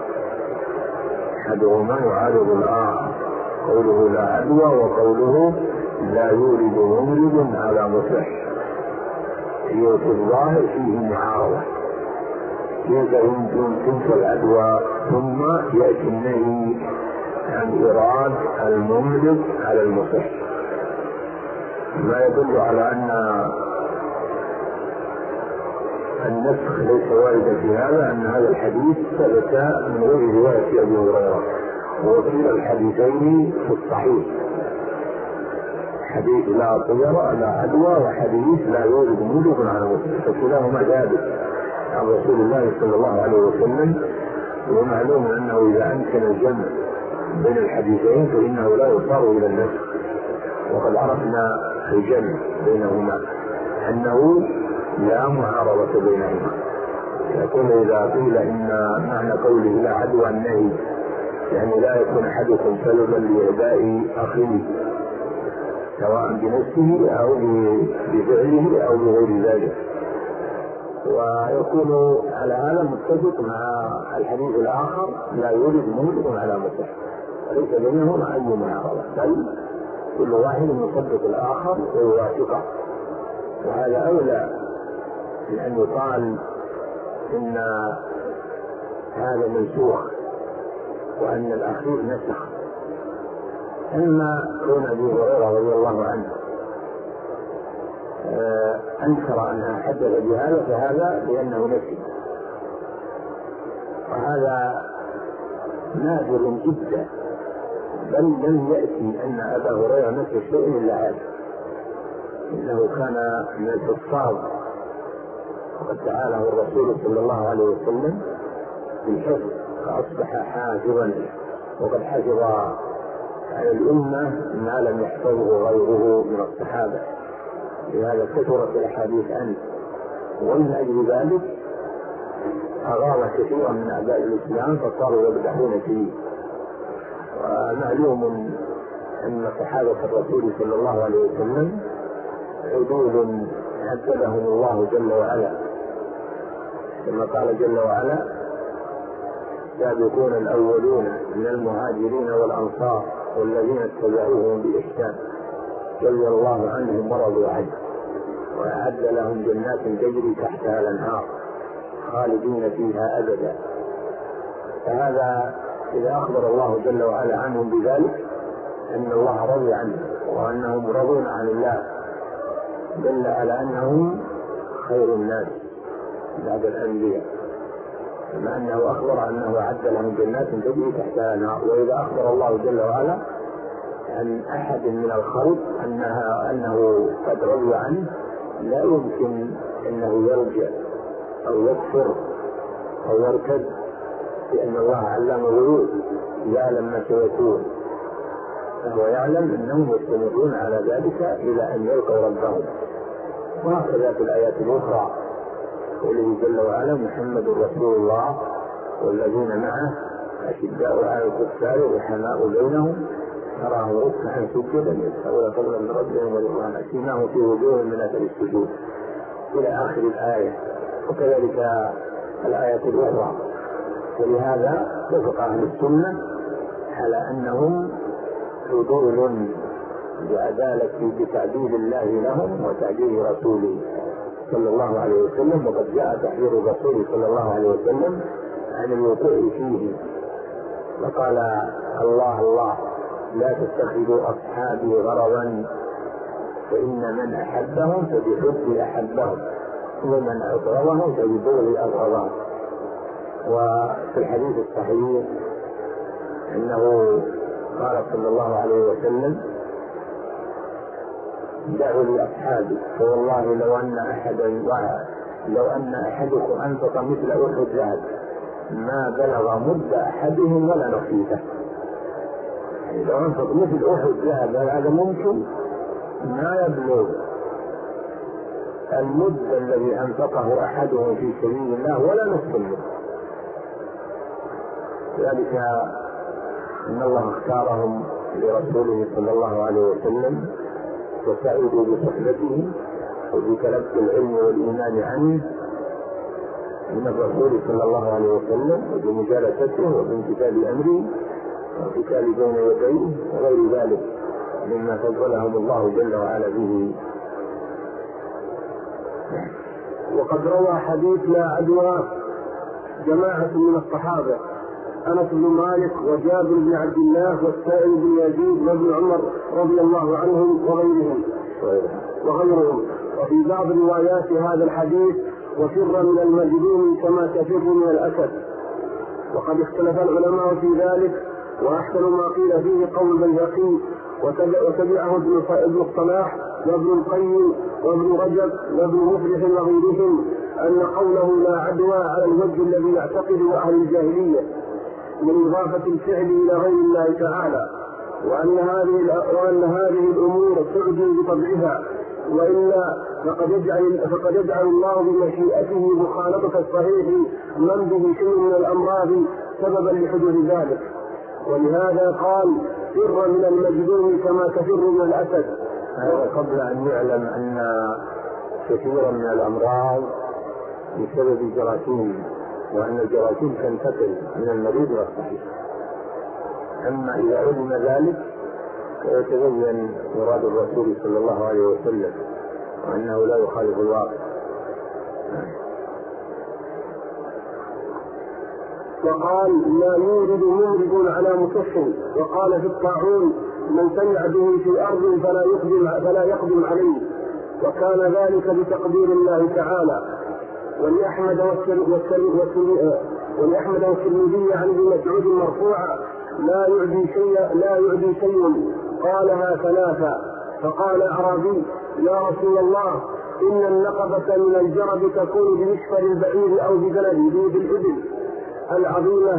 أحدهما يعارض الآخر، قوله لا عدوى وقوله لا يورد ممرض على مصح، هي في الظاهر فيه معارضة. كيف يمكن تلك العدوى ثم يأتي النهي عن إيراد الممرض على المصح؟ ما يدل على أن النسخ ليس واردا في هذا، أن هذا الحديث ثبت من غير رواية أبي هريرة، وكلا الحديثين في الصحيح، حديث لا طيرة لا عدوى وحديث لا يورد ممرض على المصح، فكلاهما ثابت عن رسول الله صلى الله عليه وسلم. ومعلوم أنه إذا أمكن الجمع بين الحديثين فإنه لا يصار إلى النسخ، وقد عرفنا الجمع بينهما أنه لا معارضة بينهما. يقول إذا قيل إن معنى قوله لا عدوى النهي يعني لا يكون أحدكم سببا لإعداء أخيه سواء بنفسه أو بفعله أو بغير ذلك، ويكون على هذا متفق مع الحديث الآخر لا يورد ممرض على مصح، ليس بينهما أي معارضة، بل كل واحد يصدق الآخر ويوافقه. وهذا أولى من أن يقال إن هذا منسوخ وأن الأخير نسخ. أما كون أبي هريرة رضي الله عنه أنكر أنها حدث بهذا فهذا لأنه نسي، وهذا نادر جدا، بل لم يأتي أن أبا هريرة نسي شيء إلا هذا، إنه كان من الحفاظ، وقد تعالى الرسول صلى الله عليه وسلم بالحفظ فأصبح حافظا، وقد حفظ على الأمة ما لم يحفظه غيره من الصحابة، لهذا كثرت الأحاديث عنه. ومن أجل ذلك أغار كثيرا من أعداء الإسلام فصاروا يبدحون فيه. ومعلوم أن صحابة الرسول صلى الله عليه وسلم عدول عدلهم الله جل وعلا، كما قال جل وعلا: السابقون الأولون من المهاجرين والأنصار والذين اتبعوهم بإحسان رضي الله عنهم ورضوا عنه وأعد لهم جنات تجري تحتها الأنهار خالدين فيها أبدا. فهذا إذا أخبر الله جل وعلا عنهم بذلك أن الله رضي عنهم وأنهم رضون عن الله، دل على أنهم خير الناس بعد الأنبياء، كما أنه أخبر أنه أعد لهم جنات تجري تحتها الأنهار. وإذا أخبر الله جل وعلا عن أحد من الخلق أنه قد رضي عنه لا يمكن أنه يرجع أو يكفر أو يرتد، لأن الله علم الغيوب يعلم ما سيكون، فهو يعلم أنهم يستمرون على ذلك إلى أن يلقوا ربهم. وهكذا في الآيات الأخرى قوله جل وعلا: محمد رسول الله والذين معه أشداء على الكفار رحماء بينهم تراهم ركعا سجدا يسألون فضلا من ربهم ورضوانا سيماهم في وجوههم من أثر السجود إلى آخر الآية. وكذلك الآية الأخرى. ولهذا اتفق أهل السنة على أنهم عدول بتعديل الله لهم وتعديل رسوله صلى الله عليه وسلم. وقد جاء تحذير الرسول صلى الله عليه وسلم عن الوقوع فيه، وقال: الله الله لا تتخذوا أصحابي غرضا فإن من أحبهم فبحب أحبهم ومن أبغضهم فببغض أبغضهم. وفي الحديث الصحيح أنه قال صلى الله عليه وسلم: دعوا لأصحابي فوالله لو أن أحدكم أنفق مثل أحد ذهب ما بلغ مد أحدهم ولا نصيفه. يعني لو أنفق مثل أحد ذهب هذا ممكن ما يبلغ المد الذي أنفقه أحدهم في سبيل الله ولا نصف المد. ذلك أن الله اختارهم لرسوله صلى الله عليه وسلم وسعدوا بصحبته وبتلقي العلم والإيمان عنه من الرسول صلى الله عليه وسلم وبمجالسته وبامتثال أمره وقتال بين يديه وغير ذلك مما فضلهم الله جل وعلا به. وقد روى حديث لا عدوى جماعة من الصحابة: أنس بن مالك وجابر بن عبد الله والسائب بن يزيد وابن عمر رضي الله عنهم وغيرهم. وفي بعض روايات هذا الحديث: وفر من المجنون كما تفر من الأسد. وقد اختلف العلماء في ذلك، وأحسن ما قيل فيه قول البيهقي وتبعه ابن الصلاح وابن القيم وابن رجب وابن مفلح وغيرهم أن قوله لا عدوى على الوجه الذي يعتقده أهل الجاهلية من إضافة الفعل إلى غير الله تعالى، وأن هذه الأمور تعدي بطبعها، وإلا فقد يجعل الله بمشيئته مخالطة الصحيح من به شيء من الأمراض سببا لحدوث ذلك. ولهذا قال: فر من المجذوم كما تفر من الأسد. قبل أن يعلم أن كثيرا من الأمراض بسبب الجراثيم، وأن الجراثيم تنتقل من المريض إلى الصحيح. أما إذا علم ذلك فيتبين مراد الرسول صلى الله عليه وسلم وأنه لا يخالف الواقع. وقال: لا يورد مورد على مكفر. وقال في الطاعون: من سمع به في أرض فلا يقدم عليه. وكان ذلك بتقدير الله تعالى. ولأحمد ولأحمد والترمذي عن ابن مسعود مرفوعا: لا يعدي شيء قالها ثلاثا. فقال أعرابي: يا رسول الله، إن النقبة من الجرب تكون بمشفر البعير أو بجلد بالإبل العظيمة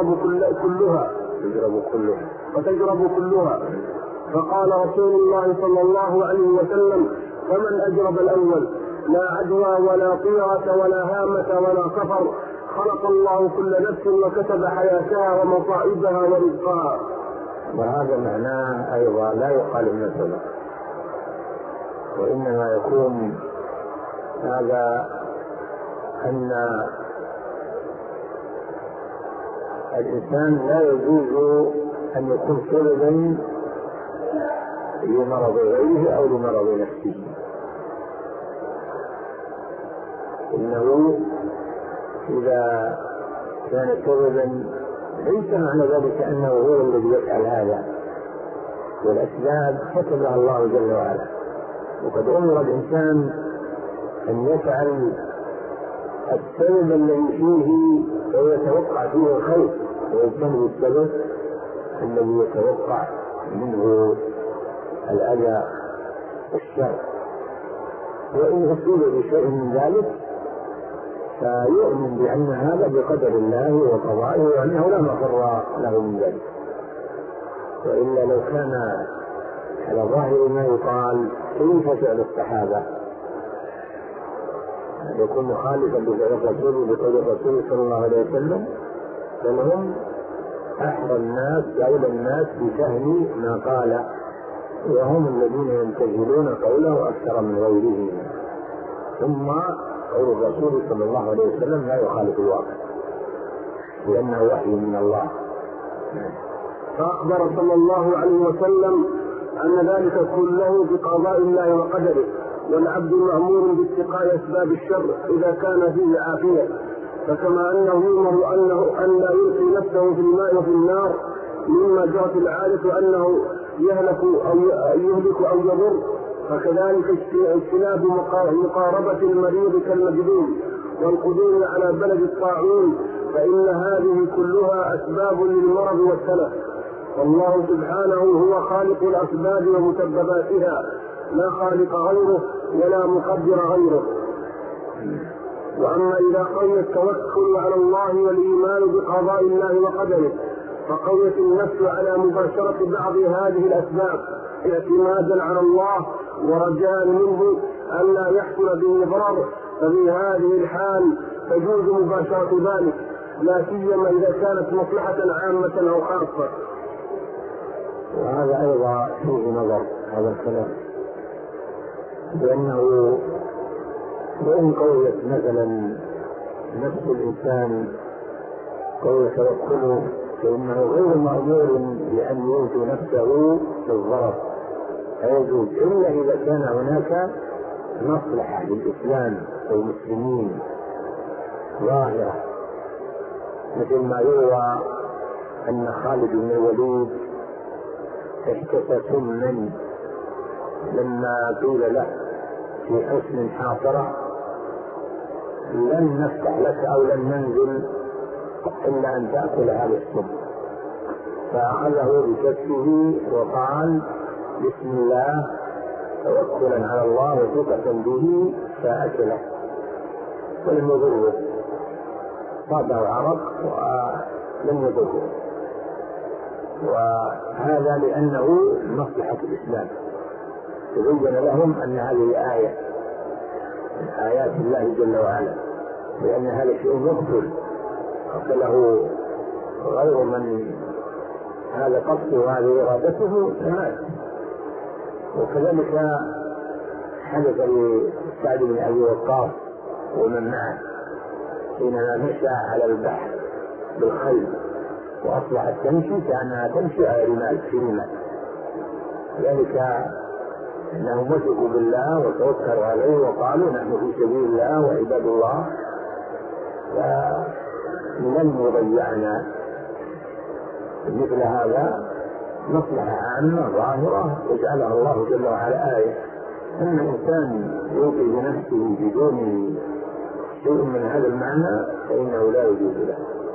فتجرب كلها. فقال رسول الله صلى الله عليه وسلم: فمن أجرب الأول؟ لا عدوى ولا طيرة ولا هامة ولا صفر، خلق الله كل نفس وكتب حياتها ومصائبها ورزقها. وهذا معناه أيضا لا يقال مثلا، وإنما يكون هذا أن الإنسان لا يجوز أن يكون سببا لمرض غيره أو لمرض نفسه، إنه إذا كان سببا ليس معنى ذلك أنه هو الذي يفعل هذا، والأسباب كتبها الله جل وعلا. وقد أمر الإنسان أن يفعل السبب الذي فيه ويتوقع فيه الخير، ويجتنب السبب الذي يتوقع منه الأذى والشر. وإن أصيب بشيء من ذلك فيؤمن بأن هذا بقدر الله وقضائه وأنه لا مفر له من ذلك. وإلا لو كان على ظاهر ما يقال كيف فعل الصحابة يكون مخالفا بفعل الرسول بقول الرسول صلى الله عليه وسلم، فهم أحرى الناس أولى الناس بفهم ما قال، وهم الذين يمتثلون قوله أكثر من غيرهم. ثم قول الرسول صلى الله عليه وسلم لا يخالف الواقع لأنه وحي من الله. فأخبر صلى الله عليه وسلم أن ذلك كله بقضاء الله وقدره، والعبد مأمور باتقاء أسباب الشر إذا كان فيه عافية. فكما أنه يؤمر أن لا يلقي نفسه في الماء وفي النار مما جرت العادة أنه يهلك أو يضر، فكذلك اجتناب مقاربة المريض كالمجنون والقدوم على بلد الطاعون، فإن هذه كلها أسباب للمرض والتلف. والله سبحانه هو خالق الأسباب ومسبباتها، لا خالق غيره ولا مقدر غيره. وأما إذا قوي التوكل على الله والإيمان بقضاء الله وقدره، فقويت النفس على مباشرة بعض هذه الأسباب اعتمادا على الله ورجاء منه أن لا يحصل به ضرر، ففي هذه الحال تجوز مباشرة ذلك، لا سيما إذا كانت مصلحة عامة أو خاصة. وهذا أيضا فيه نظر هذا الكلام، لأنه وإن قويت مثلا نفس الإنسان قوي توكله، فإنه غير مأمور بأن يؤذي نفسه في الضرر، فيجوز إلا إذا كان هناك مصلحة للإسلام والمسلمين ظاهرة، مثل ما يروى أن خالد بن الوليد احتسى سما لما قيل له في حسن حاصرة: لن نفتح لك أو لن ننزل إلا أن تأكل هذا السم، فأخذه بكتفه وقال: بسم الله توكلا على الله وثقة به، فأكله ولم يضره، صابه عرق ولم يضره. وهذا لأنه مصلحة الإسلام. تبين لهم أن هذه آية من آيات الله جل وعلا، لأن هذا شيء يقتل، قتله غير من هذا قصده وهذه إرادته فمات. وكذلك حدث لسعد بن أبي وقاص ومن معه حينما مشى على البحر بالخيل وأصبحت تمشي كأنها تمشي على رمال في رمال، ذلك أنهم وثقوا بالله وتوكلوا عليه وقالوا: نحن في سبيل الله وعباد الله فلن يضيعنا. مثل هذا مصلحة عامة ظاهرة يجعلها الله جل وعلا آية. أن الإنسان يوقي بنفسه بدون شيء من هذا المعنى فإنه لا يجوز له.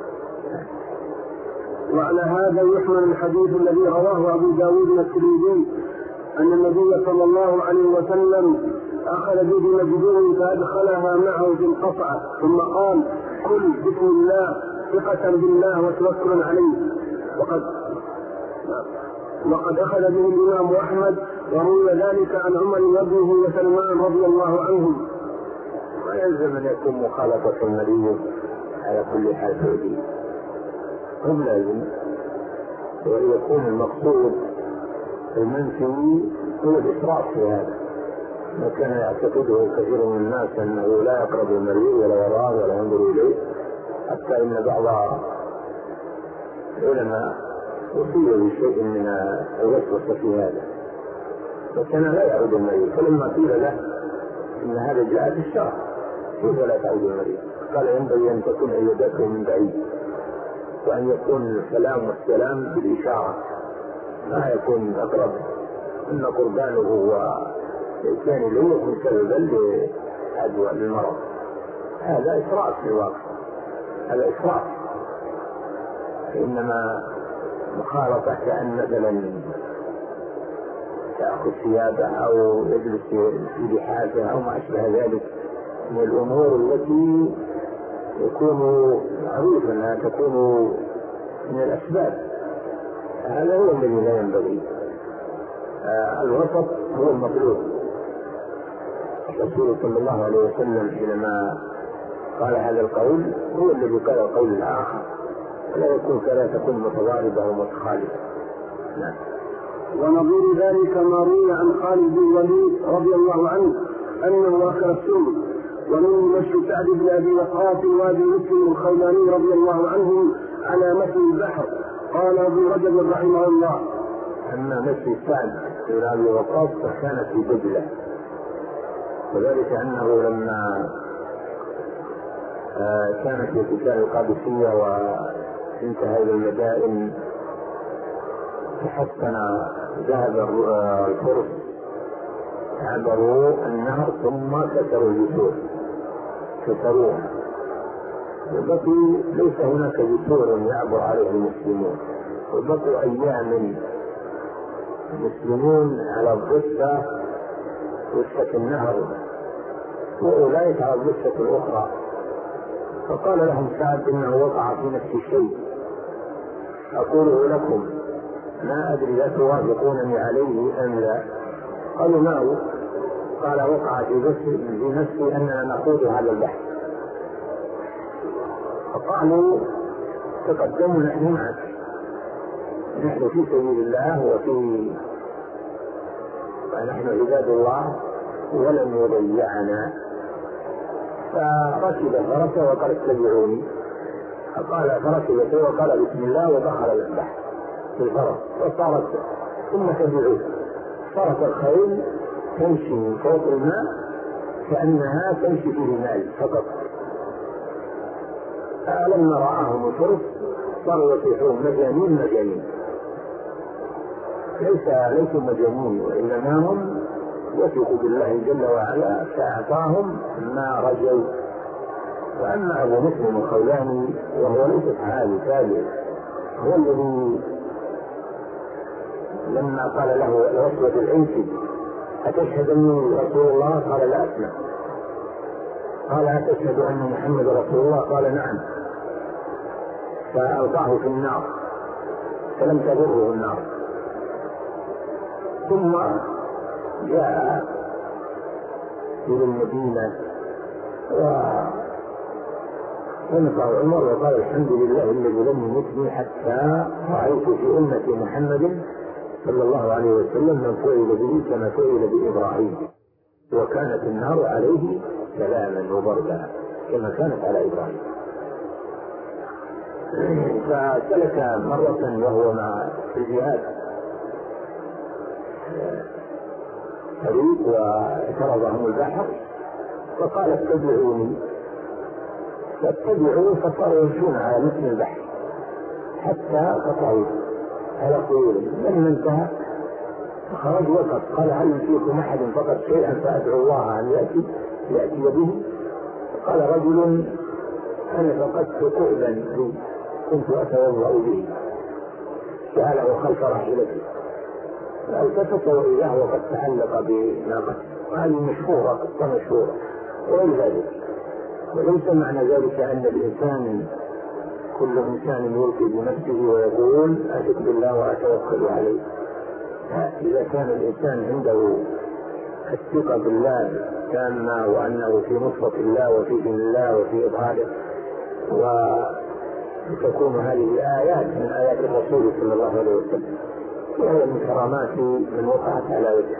وعلى هذا يحمل الحديث الذي رواه أبو داود الترمذي أن النبي صلى الله عليه وسلم أخذ بيد مجدوم فأدخلها معه في القصعة ثم قال: كل بسم الله ثقة بالله وتوكل عليه. وقد أخذ به الإمام أحمد، وروي ذلك عن عمر وابنه وسلمان رضي الله عنهم. ويلزم أن يكون مخالطة المريض على كل حال فيه، هم لازم، ويكون المقصود المنفي هو الإسراف في هذا. ما كان يعتقده كثير من الناس أنه لا يقرب المريض ولا يراه ولا ينظر إليه، حتى إن بعض العلماء أصيب بشيء من الوسوسة في هذا، وكان لا يعود المريض. فلما قيل له إن هذا جاء في الشرع كيف لا تعود المريض؟ قال: ينبغي أن تكون عيادته من بعيد، وأن يكون السلام والسلام بالإشارة، لا يكون أقرب، أن قربانه وإنسان لا يكون سببا لعدوى للمرض. هذا إسراف في الواقع، هذا إسراف. إنما مخالطة كأن مثلا تأخذ ثيابه أو يجلس في لحافه أو ما أشبه ذلك من الأمور التي يكون معروف أنها تكون من الأسباب، هذا هو الذي لا ينبغي. الوسط هو المطلوب. الرسول صلى الله عليه وسلم حينما قال هذا القول هو الذي قال القول الآخر، لا يكون فلا تكون متضاربة ومتخالفة. نعم. ونظير ذلك ما روي عن خالد بن الوليد رضي الله عنه أنه أكل السم، ومن مشي سعد بن أبي وقاص وابي مسلم الخولاني رضي الله عنهم على متن البحر. قال أبو رجب رحمه الله: أما مشي سعد بن أبي وقاص فكان في دجلة، وذلك أنه لما كانت في قتال القادسية وانتهى إلى المدائن تحسن ذهب الفرس عبروا النهر ثم كسروا الجسور، كسروها، وبقي ليس هناك جسور يعبر عليه المسلمون، وبقوا أيام المسلمون على الضفة وسط النهر وأولئك على الضفة الأخرى. فقال لهم سعد: إنه وقع في نفسي شيء أقوله لكم، ما أدري لا توافقونني عليه أم لا. قالوا: ما هو؟ قال: وقع في نفسي أننا نخوض هذا البحر. فقالوا: تقدموا نحن معك، نحن في سبيل الله ونحن عباد الله ولن يضيعنا. فركب فرسه وقال: اتبعوني. فقال فركبته وقال: بسم الله، ودخل البحر في الفرس، وصارت ثم تبعوه، صارت الخيل تمشي من فوق الماء كأنها تمشي في الماء فقط. فلما رآهم الفرس صاروا يصيحون: مجانين مجانين. ليسوا مجانين، وإنما هم وثقوا بالله جل وعلا فأعطاهم ما رجوا. وأما أبو مسلم الخولاني وهو ليس صحابي تابع، هو الذي لما قال له الأسود العنسي: أتشهد أني رسول الله؟ قال: لا أسمع. قال: أتشهد أن محمد رسول الله؟ قال: نعم. فألقاه في النار فلم تضره النار. ثم جاء إلى المدينة ونفع عمر وقال: الحمد لله الذي لم يمتني حتى رأيت في أمة محمد صلى الله عليه وسلم من فعل به كما فعل بإبراهيم، وكانت النار عليه سلاما وبردا كما كانت على إبراهيم. فسلك مرة وهو مع الجهاد طريق واعترضهم البحر، فقال: اتبعوني. فاتبعوا، فصاروا يمشون على متن البحر حتى قطعوا على قيود. لما انتهى خرج وقف، قال: هل فيكم أحد فقد شيئا فأدعو الله أن يأتي به؟ قال رجل: أنا فقدت قربا لي كنت أتوضأ به جعله خلف راحلته فالتفت وإذا وقد تعلق بناقته، وهذه مشهورة قصة مشهورة وغير ذلك. وليس معنى ذلك أن الإنسان كل إنسان يلقي بنفسه ويقول أثق بالله وأتوكل عليه. إذا كان الإنسان عنده الثقة بالله تامة وأنه في نصرة الله وفي دين الله وفي إظهاره، وتكون هذه الآيات من آيات الرسول صلى الله عليه وسلم، وهي من كرامات من وقعت على وجهه.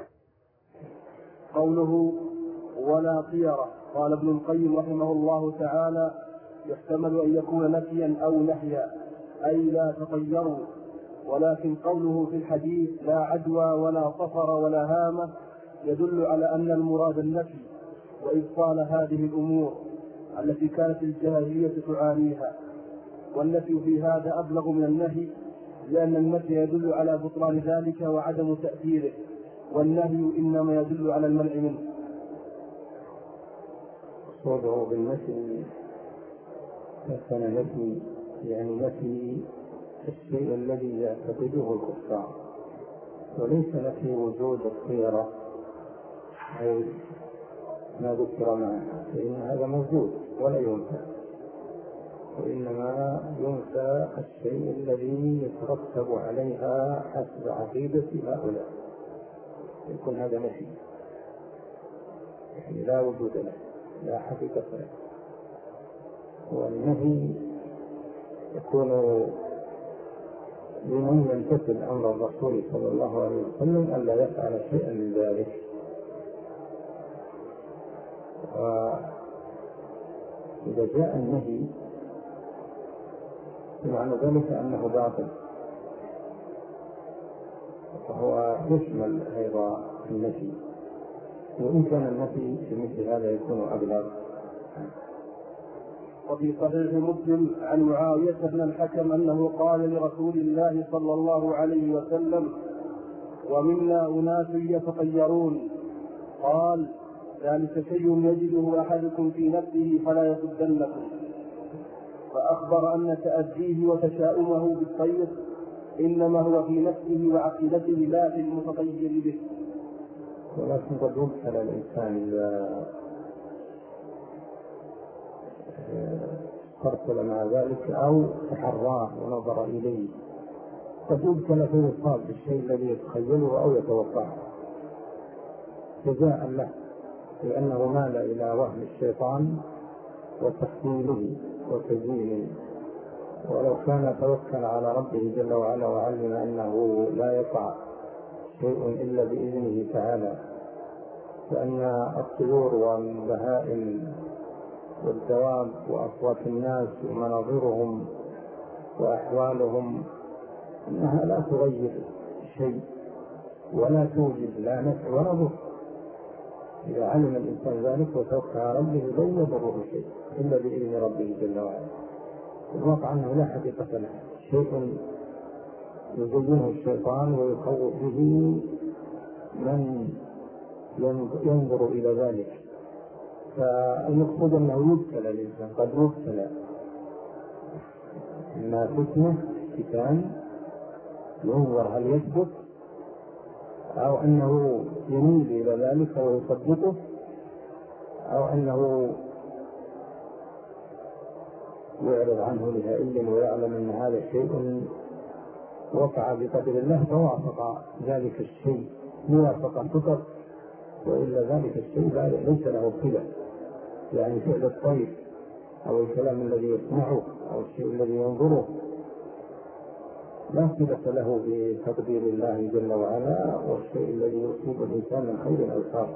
قوله ولا طيرة، قال ابن القيم رحمه الله تعالى: يحتمل أن يكون نفيا أو نهيا، أي لا تطيروا، ولكن قوله في الحديث لا عدوى ولا صفر ولا هامة يدل على أن المراد النفي وإبطال هذه الأمور التي كانت الجاهلية تعانيها، والنفي في هذا أبلغ من النهي، لأن النفي يدل على بطلان ذلك وعدم تأثيره، والنهي إنما يدل على المنع منه. صوره بالنفي كان نفي يعني نفي الشيء الذي يعتقده الكفار، وليس نفي وجود الطيرة أو ما ذكر معه، فإن هذا موجود ولا ينفى، وإنما ينفى الشيء الذي يترتب عليها حسب عقيدة هؤلاء، يكون هذا نفي يعني لا وجود له لا حقيقة له. والنهي يكون لمن يمتثل أمر الرسول صلى الله عليه وسلم ألا يفعل شيئا من ذلك. وإذا جاء النهي معنى ذلك أنه باطل، وهو يشمل أيضا النفي، وإن كان النفي في مثل هذا يكون أبلغ. وفي صحيح مسلم عن معاوية بن الحكم أنه قال لرسول الله صلى الله عليه وسلم: ومنا أناس يتطيرون، قال: ذلك شيء يجده أحدكم في نفسه فلا يصدنكم. فأخبر أن تأديه وتشاؤمه بالطير إنما هو في نفسه وعقيدته لا في المتطير به. ولكن قد يبتل الإنسان إذا قرصل مع ذلك أو تحراه ونظر إليه، قد يبتل في الإصابة بالشيء الذي يتخيله أو يتوقعه جزاء له، لأنه مال إلى وهم الشيطان وتحصيله وتزيينه. ولو كان توكل على ربه جل وعلا وعلم أنه لا يقع شيء إلا بإذنه تعالى، فأن الطيور والبهائم والدواب وأصوات الناس ومناظرهم وأحوالهم إنها لا تغير شيء ولا توجد لا نفع ولا ضر. إذا علم الإنسان ذلك وتوكل على ربه لن يضره شيء إلا بإذن ربه جل وعلا. الواقع أنه لا حقيقة له، شيء يزينه الشيطان ويخوف به من ينظر إلى ذلك. فالمقصود أنه يبتلى الإنسان، قد يبتلى إما فتنة فتان ينظر هل يثبت، أو أنه يميل إلى ذلك ويصدقه، أو أنه يعرض عنه نهائيا ويعلم أن هذا الشيء وقع بقدر الله فوافق ذلك الشيء موافقة فقط، وإلا ذلك الشيء ليس له صلة، يعني فعل الطير أو الكلام الذي يسمعه أو الشيء الذي ينظره لا صلة له بتقدير الله جل وعلا والشيء الذي يصيب الإنسان من خير أو شر.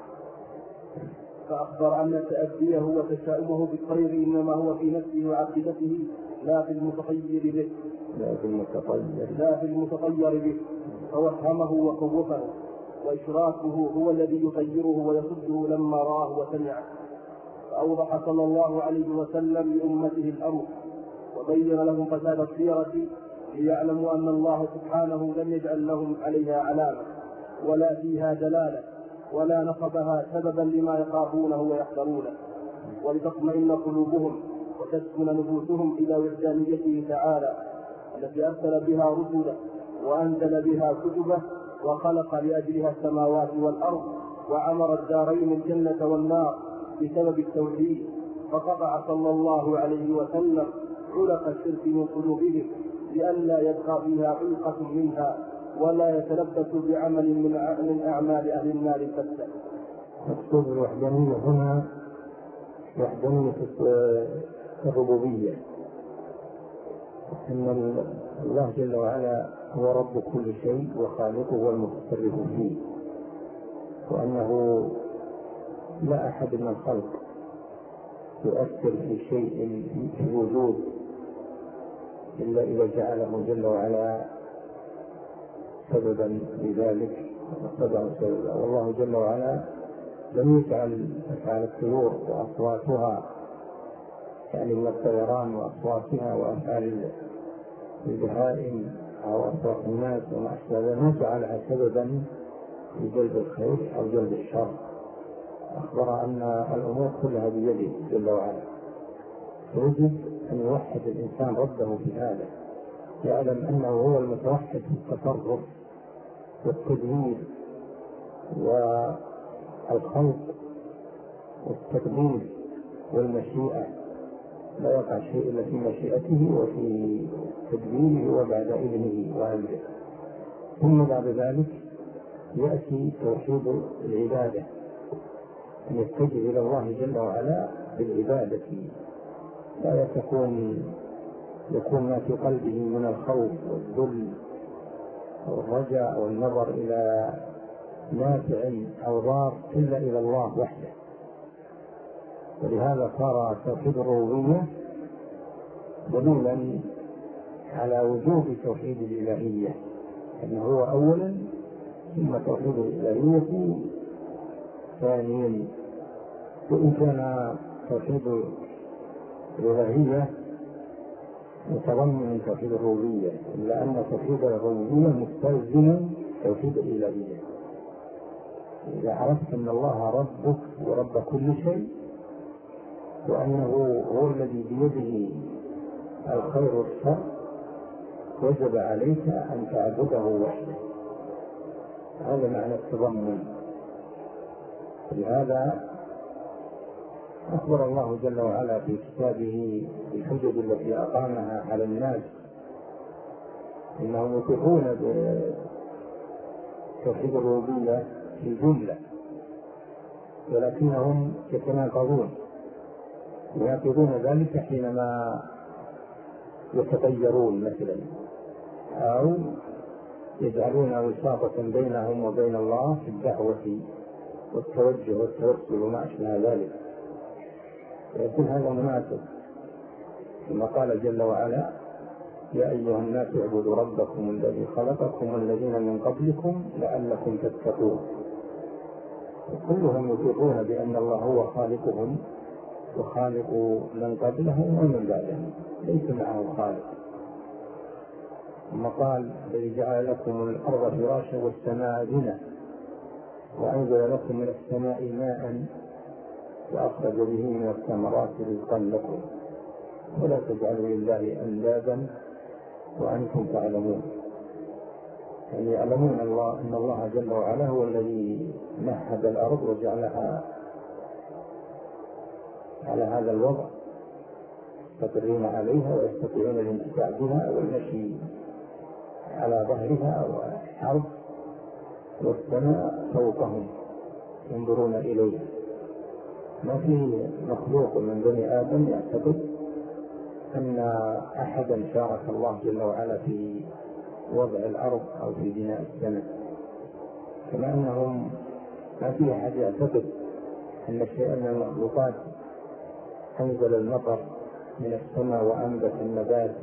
فأخبر أن تأديه وتشاؤمه بالطير إنما هو في نفسه وعقيدته لا في المتطير به، لا في المتطير به، فوهمه وخوفه، وإشراكه هو الذي يطيره ويصده لما راه وسمعه. فأوضح صلى الله عليه وسلم لأمته الأمر وبين لهم فساد السيرة ليعلموا أن الله سبحانه لم يجعل لهم عليها علامة ولا فيها دلالة ولا نصبها سببا لما يخافونه ويحذرونه، ولتطمئن قلوبهم وتسكن نفوسهم إلى وحدانيته تعالى التي أرسل بها رسله وأنزل بها كتبه وخلق لأجلها السماوات والأرض وعمر الدارين الجنة والنار بسبب التوحيد، فقطع صلى الله عليه وسلم علق الشرك من قلوبهم لئلا يبقى فيها علقة منها ولا يتلبس بعمل من أعمال أهل النار الفتة. مقصود الوحدانية هنا وحدانية الربوبية، أن الله جل وعلا هو رب كل شيء وخالقه والمتصرف فيه، وأنه لا أحد من الخلق يؤثر في شيء في الوجود إلا إذا جعله جل وعلا سببا لذلك، والله جل وعلا لم يجعل أفعال الطيور وأصواتها يعني من الطيران وأصواتها وأفعال البهائم أو أصوات الناس وما أشبه ذلك ما جعلها سببا في جلب الخير أو جلب الشر. أخبر أن الأمور كلها بيده جل وعلا، فيجب أن يوحد الإنسان ربه في هذا، يعلم أنه هو المتوحد في التصرف والتدبير والخلق والتقدير والمشيئة، لا يقع شيء إلا في مشيئته وفي تدبيره وبعد إذنه وأمره. ثم بعد ذلك يأتي توحيد العبادة، أن يتجه إلى الله جل وعلا بالعبادة، لا يكون ما في قلبه من الخوف والذل والرجاء والنظر إلى نافع أو ضار إلا إلى الله وحده. ولهذا صار توحيد الربوبية دليلا على وجوب توحيد الإلهية، أنه هو أولا ثم توحيد الإلهية ثانيا. وإن كان توحيد الإلهية متضمن توحيد الربوبية، إلا أن توحيد الربوبية مستلزم توحيد الإلهية. إذا عرفت أن الله ربك ورب كل شيء، وأنه هو الذي بيده الخير والشر، وجب عليك أن تعبده وحده. هذا معنى التضمن. لهذا أخبر الله جل وعلا في كتابه بالحجج التي أقامها على الناس إنهم يطيعون بتوحيد الربوبية في الجملة، ولكنهم يناقضون ذلك حينما يتغيرون مثلا، أو يجعلون وساطة بينهم وبين الله في الدعوة والتوجه والتوسل وما أشبه ذلك. ويكون هذا مناسب كما قال جل وعلا: يا أيها الناس اعبدوا ربكم الذي خلقكم والذين من قبلكم لعلكم تتقون. وكلهم يطيعون بأن الله هو خالقهم وخالق من قبلهم ومن بعدهم، ليس معه خالق. ثم قال: الذي جعل لكم الأرض فراشا والسماء بنا وأنزل لكم من السماء ماء وأخرج به من الثمرات رزقا لكم ولا تجعلوا لله أندادا وأنتم تعلمون. يعني يعلمون أن الله جل وعلا هو الذي مهد الأرض وجعلها على هذا الوضع، يستقرون عليها ويستطيعون الانتفاع بها والمشي على ظهرها والحرب، والسماء فوقهم ينظرون إليها. ما في مخلوق من بني آدم يعتقد أن أحدا شارك الله جل وعلا في وضع الأرض أو في بناء السماء، كما أنهم ما في أحد يعتقد أن شيئا من المخلوقات أنزل المطر من السماء وأنبت النبات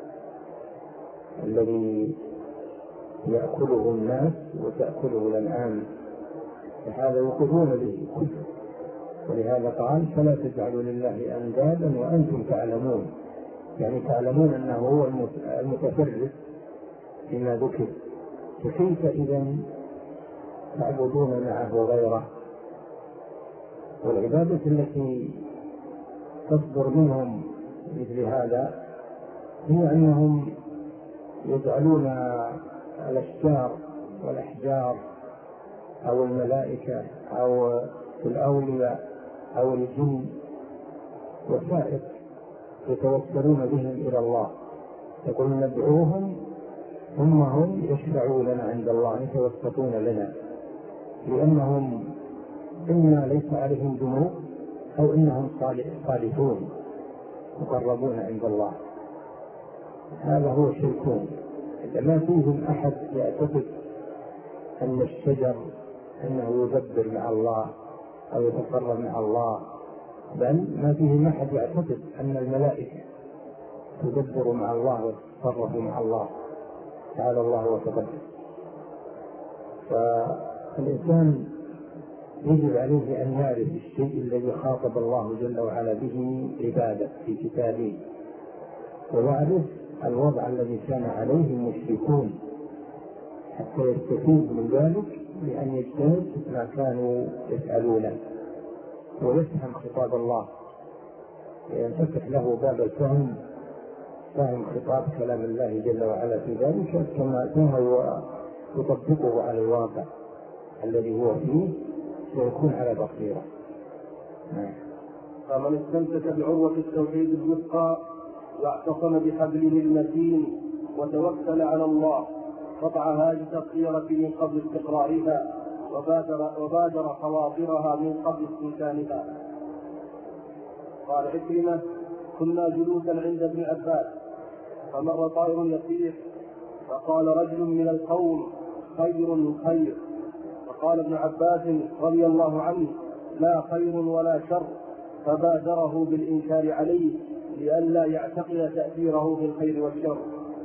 الذي يأكله الناس وتأكله الأنعام، فهذا يقرون به كله. ولهذا قال: فلا تجعلوا لله أندادا وأنتم تعلمون، يعني تعلمون أنه هو المتفرد فيما ذكر، فكيف إذن تعبدون معه غيره؟ والعبادة التي تصدر منهم مثل هذا هي أنهم يجعلون الأشجار والأحجار أو الملائكة أو الأولياء أو الجن وسائر يتوسلون بهم إلى الله، يقولون ندعوهم ثم هم يشفعون لنا عند الله، يتوسطون لنا، لأنهم إما ليس عليهم ذنوب أو إنهم صالحون مقربون عند الله. هذا هو شركون. إذا ما فيهم أحد يعتقد أن الشجر أنه يدبر مع الله أو يتقرب مع الله، بل ما فيهم أحد يعتقد أن الملائكة تدبر مع الله وتتصرف مع الله، تعالى الله وتقدم. فالإنسان يجب عليه أن يعرف الشيء الذي خاطب الله جل وعلا به عباده في كتابه، ويعرف الوضع الذي كان عليه المشركون حتى يستفيد من ذلك بأن يجتهد ما كانوا يفعلونه ويفهم خطاب الله، ينفتح له باب الفهم، فهم خطاب كلام الله جل وعلا في ذلك كما هو يطبقه على الواقع الذي هو فيه ويكون على بصيرة. فمن استمسك بعروة التوحيد الوثقى واعتصم بحبله المتين وتوكل على الله قطع هذه الخيرة من قبل استقرارها وبادر خواطرها من قبل استنكارها. قال عكرمة: كنا جلوسا عند ابن عباس فمر طائر يصيح فقال رجل من القوم: خير خير. فقال ابن عباس رضي الله عنه: لا خير ولا شر، فبادره بالإنكار عليه لئلا يعتقد تأثيره في الخير والشر.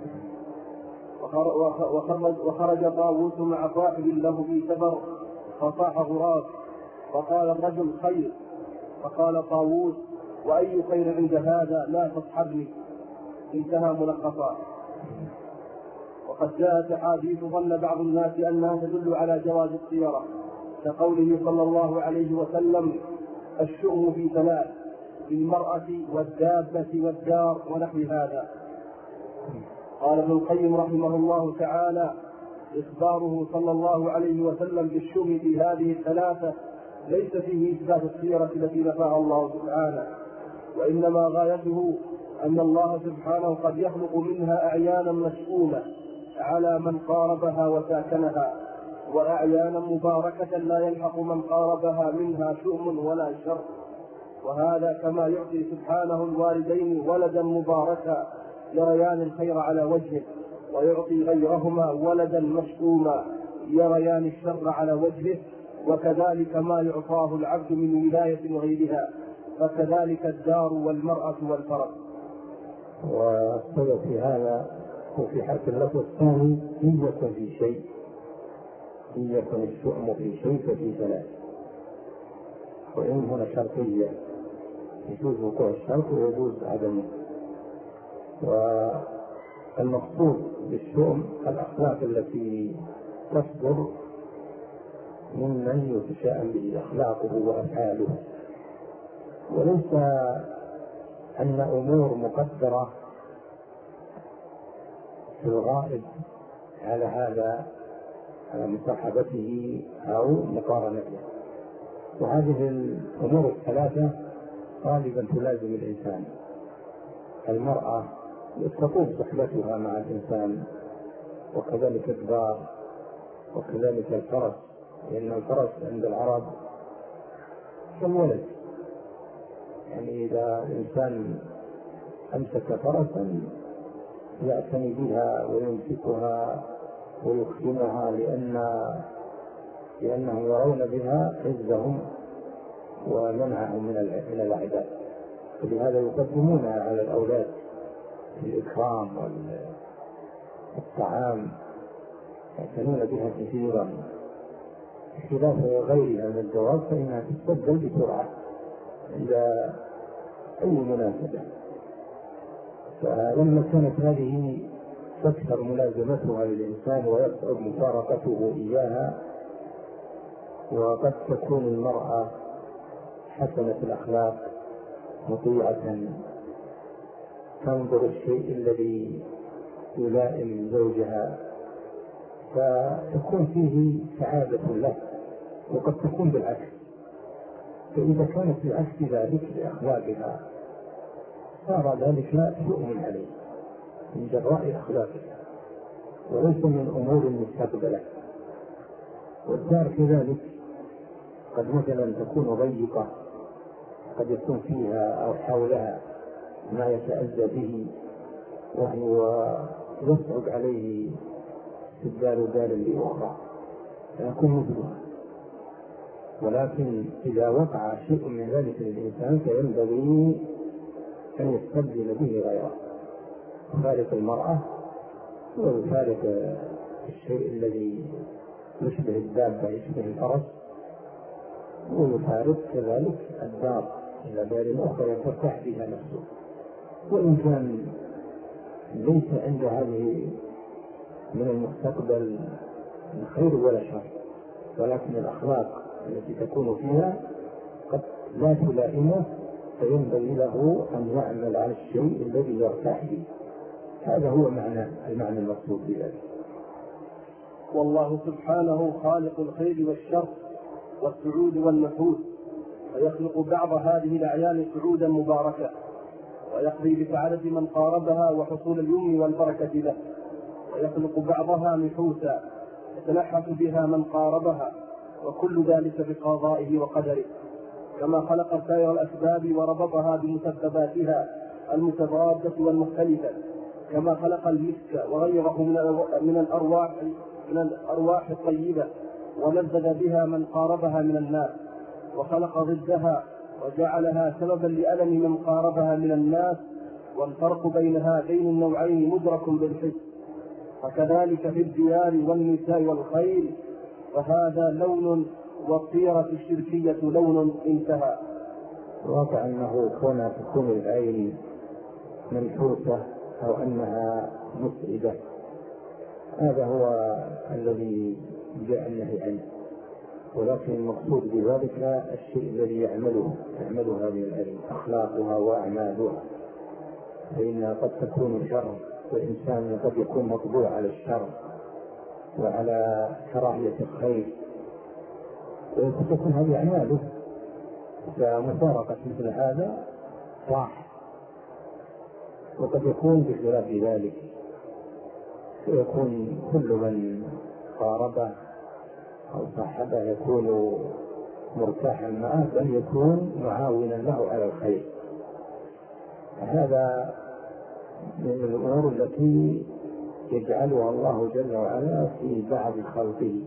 وخرج طاووس مع صاحب له في سفر فصاح غراب فقال الرجل: خير. فقال طاووس: وأي خير عند هذا؟ لا تصحبني. انتهى ملخصا. وقد جاءت أحاديث ظن بعض الناس أنها تدل على جواز السيرة، كقوله صلى الله عليه وسلم: الشؤم في ثلاث: في المرأة والدابة والدار ونحو هذا. قال ابن القيم رحمه الله تعالى: إخباره صلى الله عليه وسلم بالشؤم في هذه الثلاثة ليس فيه إثبات السيرة التي نفاها الله سبحانه، وإنما غايته أن الله سبحانه قد يخلق منها أعيانا مشؤومة على من قاربها وساكنها، وأعيانا مباركة لا يلحق من قاربها منها شؤم ولا شر. وهذا كما يعطي سبحانه الوالدين ولدا مباركا يريان الخير على وجهه، ويعطي غيرهما ولدا مشؤوما يريان الشر على وجهه، وكذلك ما يعطاه العبد من ولاية غيرها، فكذلك الدار والمرأة والفرد. والسبب في هذا وفي حالة اللفظ الثاني: إن يكن في شيء، إن يكن الشؤم في شيء ففي ثلاث. وإن هنا شرطية، يجوز وقوع الشرط ويجوز عدمه. والمقصود بالشؤم الأخلاق التي تصدر ممن يتشائم به أخلاقه وأفعاله، وليس أن أمور مقدرة في الغائب على هذا، على مصاحبته أو مقارنته. وهذه الأمور الثلاثة غالبا تلازم الإنسان. المرأة تطول صحبتها مع الإنسان، وكذلك الدار، وكذلك الفرس، لأن الفرس عند العرب كالولد، يعني إذا الإنسان أمسك فرسا يعتني بها ويمسكها ويخدمها لأنهم يرون بها عزهم ومنعهم من الأعداء، فلهذا يقدمونها على الأولاد في الإكرام والطعام، يعتنون بها كثيرا، خلاف غيرها من الدواب فإنها تستبدل بسرعة عند أي مناسبة. فلما كانت هذه تكثر ملازمتها للإنسان ويصعب مفارقته إياها، وقد تكون المرأة حسنة الأخلاق مطيعة تنظر الشيء الذي يلائم زوجها فتكون فيه سعادة له، وقد تكون بالعكس. فإذا كانت بعكس ذلك بأخلاقها صار ذلك شؤم عليه من جراء أخلاقها وليس من أمور المستقبلة. والدار كذلك قد مثلا تكون ضيقة، قد يكون فيها أو حولها ما يتأذى به وهو يصعب عليه استبدال دار لأخرى فيكون مظلوما. ولكن إذا وقع شيء من ذلك للإنسان فينبغي أن يستبدل به غيره، يفارق المرأة ويفارق الشيء الذي يشبه الدابة يشبه الفرس، ويفارق كذلك الدار إلى دار أخرى ترتاح فيها نفسه. وإن كان ليس عند هذه من المستقبل خير ولا شر، ولكن الأخلاق التي تكون فيها قد لا تلائمه، فينبغي له أن يعمل على الشيء الذي يرتاح به. هذا هو المعنى المقصود بذلك. والله سبحانه خالق الخير والشر والسعود والنحوس، فيخلق بعض هذه الأعيان سعودا مباركة، ويقضي بسعادة من قاربها وحصول اليمن والبركة له، ويخلق بعضها نحوسا يتنحس بها من قاربها، وكل ذلك بقضائه وقدره، كما خلق سائر الأسباب وربطها بمسبباتها المتضادة والمختلفة، كما خلق المسك وغيره من الأرواح الطيبة ولذذ بها من قاربها من الناس، وخلق ضدها وجعلها سببا لألم من قاربها من الناس، والفرق بين هذين النوعين مدرك بالحس. فكذلك في الديار والنساء والخيل، فهذا لون والطيرة الشركية لون انتهى. الواقع أنه كون تكون العين منحوسة أو أنها مسعدة هذا هو الذي جاء النهي عنه، ولكن المقصود بذلك الشيء الذي يعمله هذه العين أخلاقها وأعمالها، فإنها قد تكون شر، والإنسان قد يكون مطبوع على الشر وعلى كراهية الخير، وقد تكون هذه أعماله، فمفارقة مثل هذا راح. وقد يكون بخلاف ذلك، ويكون كل من قاربه أو صاحبه يكون مرتاحا معه، بل يكون معاونا له على الخير. هذا من الأمور التي يجعلها الله جل وعلا في بعض خلقه.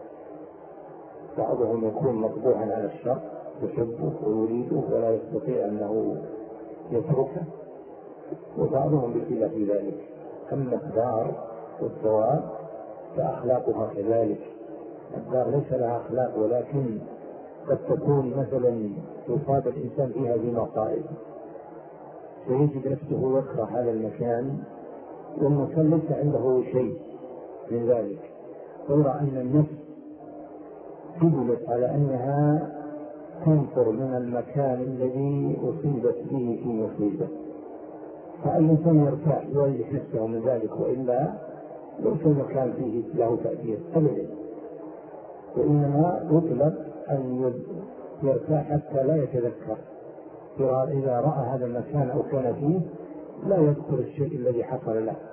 بعضهم يكون مطبوعا على الشر يحبه ويريده ولا يستطيع أنه يتركه، وبعضهم بخلاف ذلك. أما الدار والثواب فأخلاقها كذلك. الدار ليس لها أخلاق، ولكن قد تكون مثلا يصاب الإنسان فيها بمصائب فيجد نفسه يكره هذا المكان، والمكان ليس عنده شيء من ذلك، غير أن النفس جبلت على أنها تنفر من المكان الذي أصيبت به في مصيبة، فالإنسان يرتاح ويريح نفسه من ذلك، وإلا ليس المكان فيه له تأثير أبدا، وإنما يطلب أن يرتاح حتى لا يتذكر إذا رأى هذا المكان أو كان فيه لا يذكر الشيء الذي حصل له،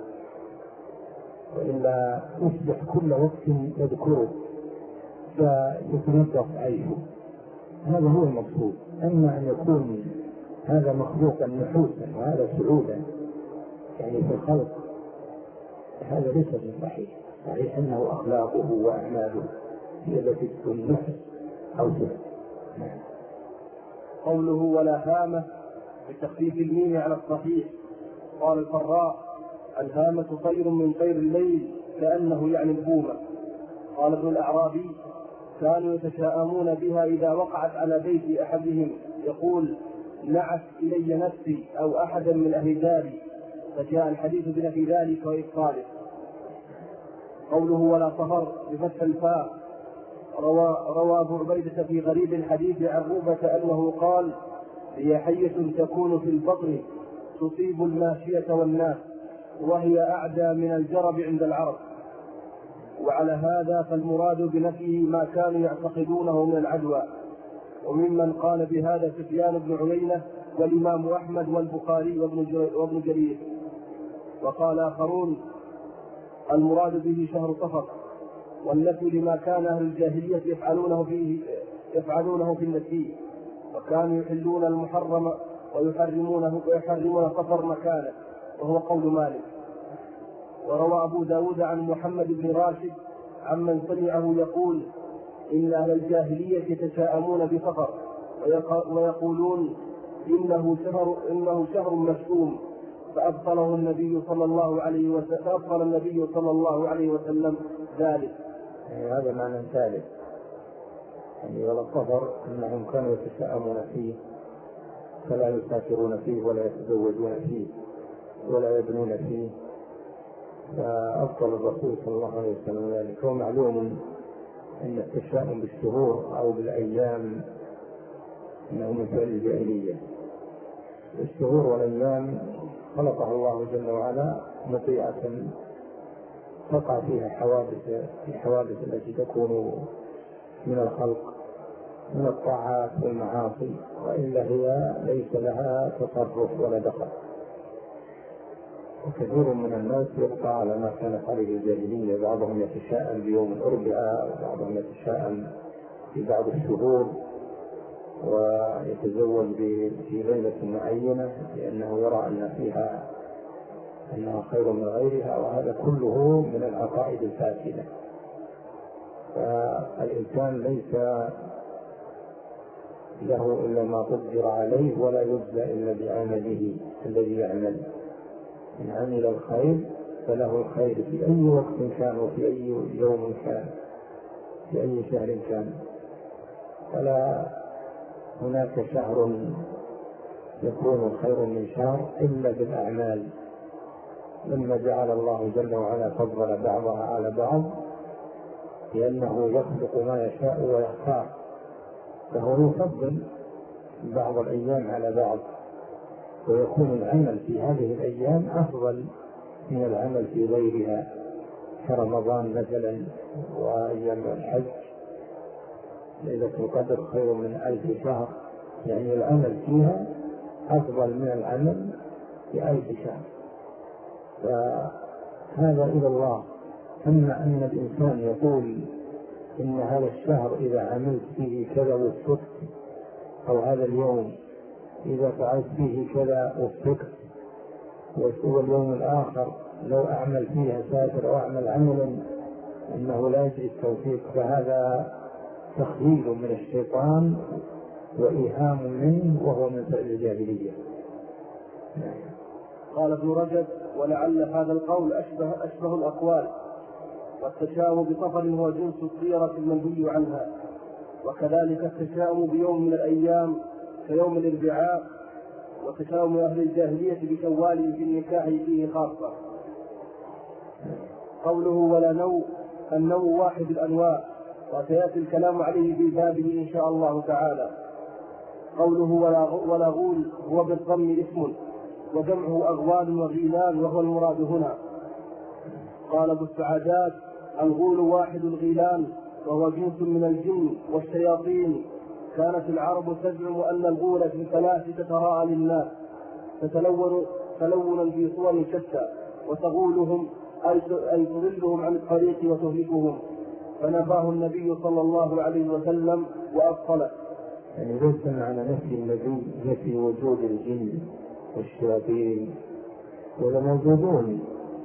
وإلا يصبح كل وقت يذكره فيتنظف عيشه. هذا هو المقصود. أما أن يكون هذا مخلوقا نحوسا وهذا سعودا يعني في الخلق، هذا ليس صحيح. صحيح أنه أخلاقه وأعماله هي التي تكون نحس أو سعود. قوله ولا هامة بتخفيف الميم على الصحيح. قال الفراء الهامة طير من طير الليل كأنه يعني البومة. قال ابن الأعرابي كانوا يتشاءمون بها إذا وقعت على بيت أحدهم، يقول نعت إلي نفسي أو أحدا من أهل داري، فجاء الحديث بنفي ذلك وإبطاله. قوله ولا صهر بفتح الفاء. روى أبو عبيدة في غريب الحديث عن عروبة أنه قال هي حية تكون في البطن تصيب الماشية والناس، وهي أعدى من الجرب عند العرب. وعلى هذا فالمراد بنفيه ما كانوا يعتقدونه من العدوى. وممن قال بهذا سفيان بن عيينة والإمام أحمد والبخاري وابن جرير. وقال آخرون المراد به شهر صفر، والنفي لما كان أهل الجاهلية يفعلونه في النسي، وكانوا يحلون المحرم ويحرمون صفر مكانه، وهو قول مالك. وروى أبو داود عن محمد بن راشد عمن سمعه يقول إن أهل الجاهلية يتشاءمون بصفر ويقولون إنه شهر مشؤوم، فأبطل النبي صلى الله عليه وسلم ذلك. هذا معنى ثالث، ولا صفر أنهم كانوا يتشاءمون فيه، فلا يسافرون فيه ولا يتزوجون فيه ولا يبنون فيه، فأبطل الرسول صلى الله عليه وسلم ذلك. هو معلوم أن التشاؤم بالشهور أو بالأيام إنه من فعل الجاهلية. الشهور والأيام خلقها الله جل وعلا مطيعة تقع فيها الحوادث التي تكون من الخلق من الطاعات والمعاصي، وإلا هي ليس لها تصرف ولا دخل. وكثير من الناس يبقى على ما كانت عليه الجاهلية، بعضهم يتشاءم بيوم الأربعاء، وبعضهم يتشاءم في بعض الشهور ويتزوج في ليلة معينة لأنه يرى أن فيها أنها خير من غيرها، وهذا كله من العقائد الفاسدة. فالإنسان ليس له إلا ما قدر عليه، ولا يجزى إلا بعمله الذي يعمل. إن عمل الخير فله الخير في أي وقت كان، وفي أي يوم كان، في أي شهر كان. فلا هناك شهر يكون خير من شهر إلا بالأعمال. لما جعل الله جل وعلا فضل بعضها على بعض لأنه يخلق ما يشاء ويختار، فهو يفضل بعض الأيام على بعض، ويكون العمل في هذه الأيام أفضل من العمل في غيرها، كرمضان مثلا وأيام الحج. ليلة القدر خير من 1000 شهر، يعني العمل فيها أفضل من العمل في 1000 شهر. فهذا إلى الله. أما أن الإنسان يقول إن هذا الشهر إذا عملت فيه كذا وفقت، أو هذا اليوم إذا فعلت فيه كذا وفقت، واليوم الآخر لو أعمل فيه أسافر أو أعمل عملا إنه لا يجري التوفيق، فهذا تخيل من الشيطان وإيهام منه، وهو من فعل الجاهلية. قال ابن رجب: ولعل هذا القول أشبه الأقوال، والتشاؤم بصفر هو جنس السيرة المنهي عنها، وكذلك التشاؤم بيوم من الأيام كيوم الاربعاء، وتشاؤم أهل الجاهلية بشوال في النكاح فيه خاصة. قوله ولا نوء، النوء واحد الأنواع، وسيأتي الكلام عليه في بابه إن شاء الله تعالى. قوله ولا غول هو بالضم اسم، وجمعه أغوال وغيلان، وهو المراد هنا. قال ابو السعادات: الغول واحد الغيلان، وهو جنس من الجن والشياطين. كانت العرب تزعم أن الغول في 3 تتراءى للناس، تلونا في صور شتى، وتغولهم أي تضلهم عن الطريق وتهلكهم، فنفاه النبي صلى الله عليه وسلم وأبطله. يعني ليس معنى نفي النبي نفي وجود الجن والشياطين، ولا موجودون،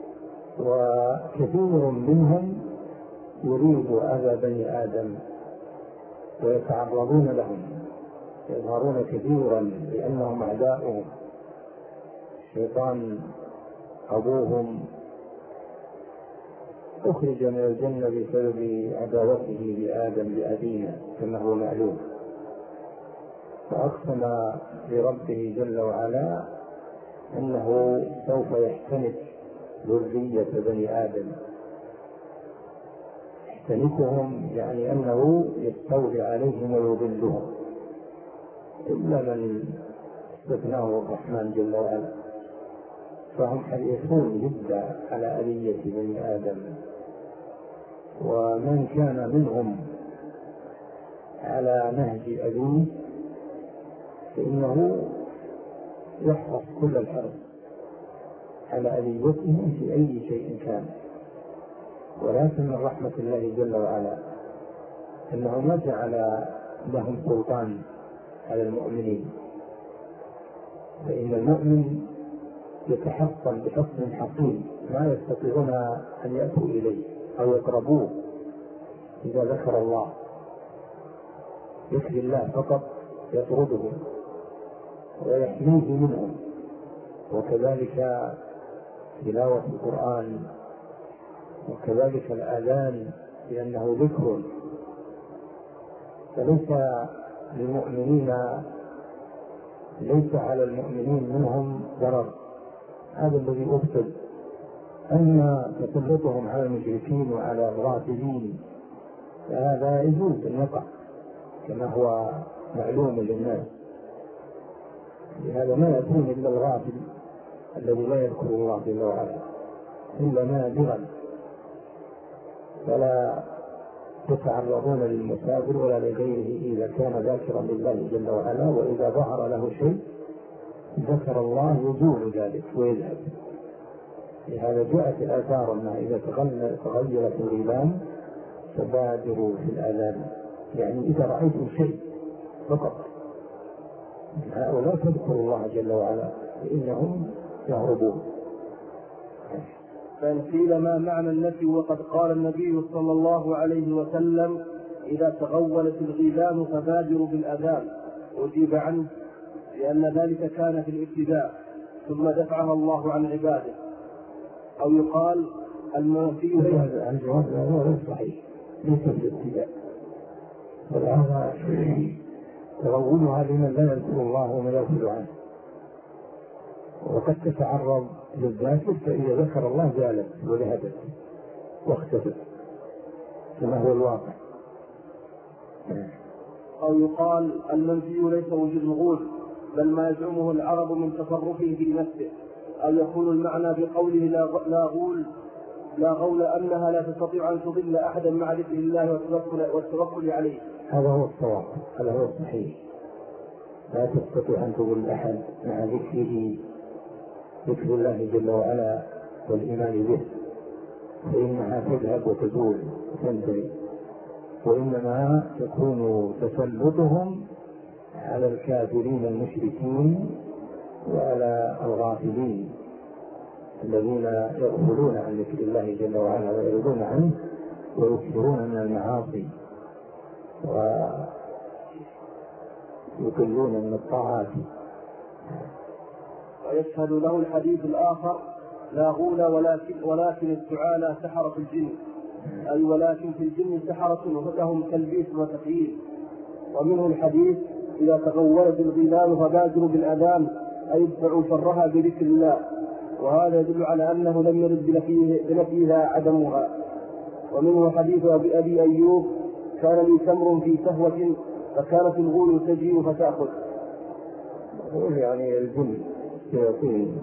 وكثير منهم يريد أذى بني آدم ويتعرضون لهم، يظهرون كثيرا لأنهم أعداؤهم. الشيطان أبوهم أخرج من الجنة بسبب عداوته لآدم لأبينا كما هو معلوم، فأقسم لربه جل وعلا أنه سوف يحتنك ذرية بني آدم. يحتنكهم يعني أنه يستولي عليهم ويضلهم، إلا من استثناه الرحمن جل وعلا. فهم حريصون جدا على أذية بني آدم، ومن كان منهم على نهج أبيه فإنه يحرص كل الحرص على أذيته في أي شيء كان. ولكن من رحمة الله جل وعلا أنه ما جعل لهم سلطان على المؤمنين، فإن المؤمن يتحصن بحصن حصين ما يستطيعون أن يأتوا إليه أو يقربوه إذا ذكر الله، يكفي الله فقط يطردهم ويحميه منهم. وكذلك تلاوة القرآن، وكذلك الآذان لأنه ذكر، فليس للمؤمنين ليس على المؤمنين منهم ضرر، هذا الذي أفسد. أما تسلطهم على المشركين وعلى الغافلين فهذا يجوز أن يقع كما هو معلوم للناس، لهذا ما يكون إلا الغافل الذي لا يذكر الله جل وعلا إلا نادرا، فلا يتعرضون للمسافر ولا لغيره إذا كان ذاكرا لله جل وعلا، وإذا ظهر له شيء ذكر الله يزول ذلك ويذهب. لهذا جاءت الآثار أنها إذا تغيرت الغيلان فبادروا في الآذان، يعني إذا رأيتم شيء فقط هؤلاء تذكروا الله جل وعلا فإنهم يهربون. فإن قيل ما معنى النفي وقد قال النبي صلى الله عليه وسلم إذا تغولت الغيلان فبادروا بالأذان، أجيب عنه لأن ذلك كان في الابتداء ثم دفعها الله عن عباده. أو يقال المنفي الجواب هذا صحيح ليس في الابتداء، وهذا تغولها لمن لا يذكر الله وما يغفل عنه، وقد تتعرض للذاكر فإذا ذكر الله زالت وذهبت واختفت كما هو الواقع. أو يقال المنفي ليس وجود الغول بل ما يزعمه العرب من تصرفه في نفسه، أو يكون المعنى بقوله لا غول أنها لا تستطيع أن تضل أحدا مع ذكر الله والتوكل عليه. هذا هو الصواب، هذا هو الصحيح، لا تستطيع أن تضل أحد مع ذكره، ذكر الله جل وعلا والإيمان به، فإنها تذهب وتزول وتنتهي، وإنما يكون تسلطهم على الكافرين المشركين وعلى الغافلين الذين يغفلون عن ذكر الله جل وعلا ويعرضون عنه ويكثرون من المعاصي ويقلون من الطاعات. ويشهد له الحديث الآخر لا غول ولكن السعالى سحرة الجن، أي ولكن في الجن سحرة وفتهم تلبيس وتخييل. ومنه الحديث إذا تغولت الغيلان فبادروا بالأذان، أي ادفعوا شرها بذكر الله، وهذا يدل على أنه لم يرد بنفيها عدمها. ومنه حديث أبي أيوب كان لي تمر في سهوة فكانت الغول تجيء فتأخذ. يعني الجن الشياطين،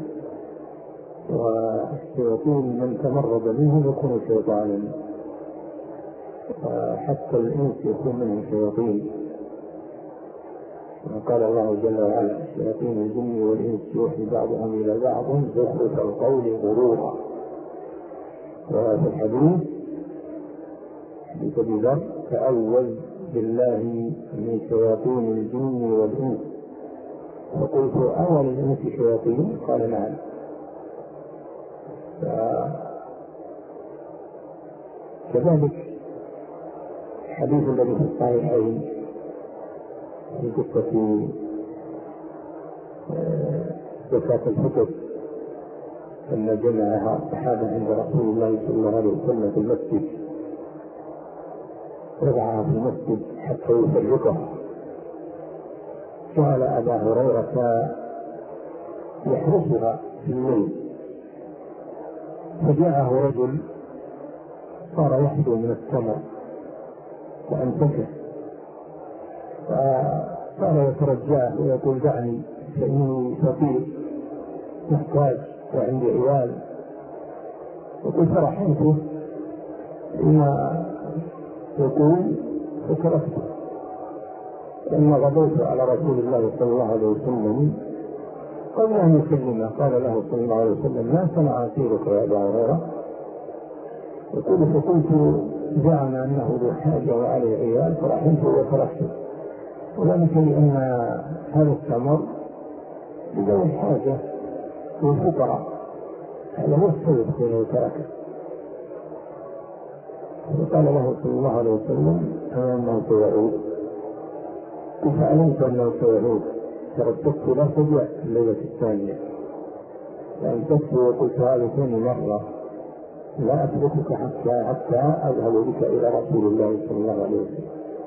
والشياطين من تمرد منهم يكون شيطانا، وحتى الإنس يكون منهم شياطين، وقال الله جل وعلا شياطين الجن والإنس يوحي بعضهم إلى بعض زخرف القول غرورا. وهذا الحديث حديث أبي ذر تأوذ بالله من شياطين الجن والإنس، فقلت أول الإنس شياطين؟ قال نعم. كذلك الحديث الذي في الصحيحين في قصة زكاة الفطر لما جمعها الصحابة عند رسول الله صلى الله عليه وسلم في المسجد، وضعها في المسجد حتى يفرقها، سأل أبا هريرة يحرسها في الليل، فجاءه رجل صار يحدو من التمر وأنتكه، فصار يترجاه ويقول دعني فإني فقير محتاج وعندي عيال، يقول فرحمته بما يقول فكرهته. لما غدوت على رسول الله صلى الله عليه وسلم قبل أن يكلمه قال له صلى الله عليه وسلم: ما صنع أسيرك يا أبا هريرة؟ يقول: فقلت: زعم أنه ذو حاجة وعليه عيال فرحمته وفرحته، وذلك لأن هذا التمر لذوي الحاجة والفقراء، هذا هو السبب حين تركه. فقال له صلى الله عليه وسلم: أما أنه سيعود؟ فعلمت أنه سيعود ترددت لا تضيع الليلة الثانية، لأن تكفي وقلت هذه ثاني مرة لا أتركك حتى أذهب بك إلى رسول الله صلى الله عليه وسلم.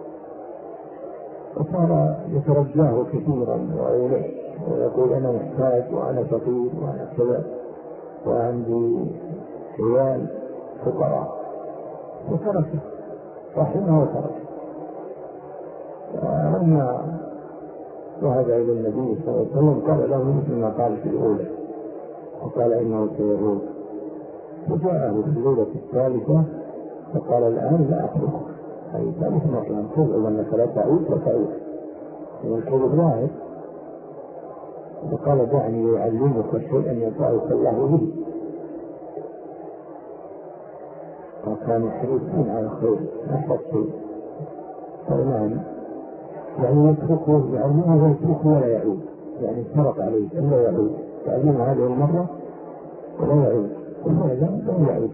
وصار يترجاه كثيرا ويلح ويقول: أنا محتاج وأنا فقير وأنا كذا وعندي عيال فقراء، وتركه رحمه وتركه. لما ذهب إلى النبي صلى الله عليه وسلم قال له مثل ما قال في الأولى، وقال إنه سيعود. فجاءه في الليلة الثالثة فقال: الآن لا أتركك، أي ثالث مرة تزعم أنك لا تعود فتعود من الكذب ظاهر. فقال: دعني يعلمك شيئا ينفعك الله به. وكان حريصين على الخير أحرص شيء. فالآن يعني يتركه يعلمه ويتركه ولا يعود، يعني اشترط عليه ألا يعود، تعلمه هذه المرة ولا يعود، وفعلا لم يعود.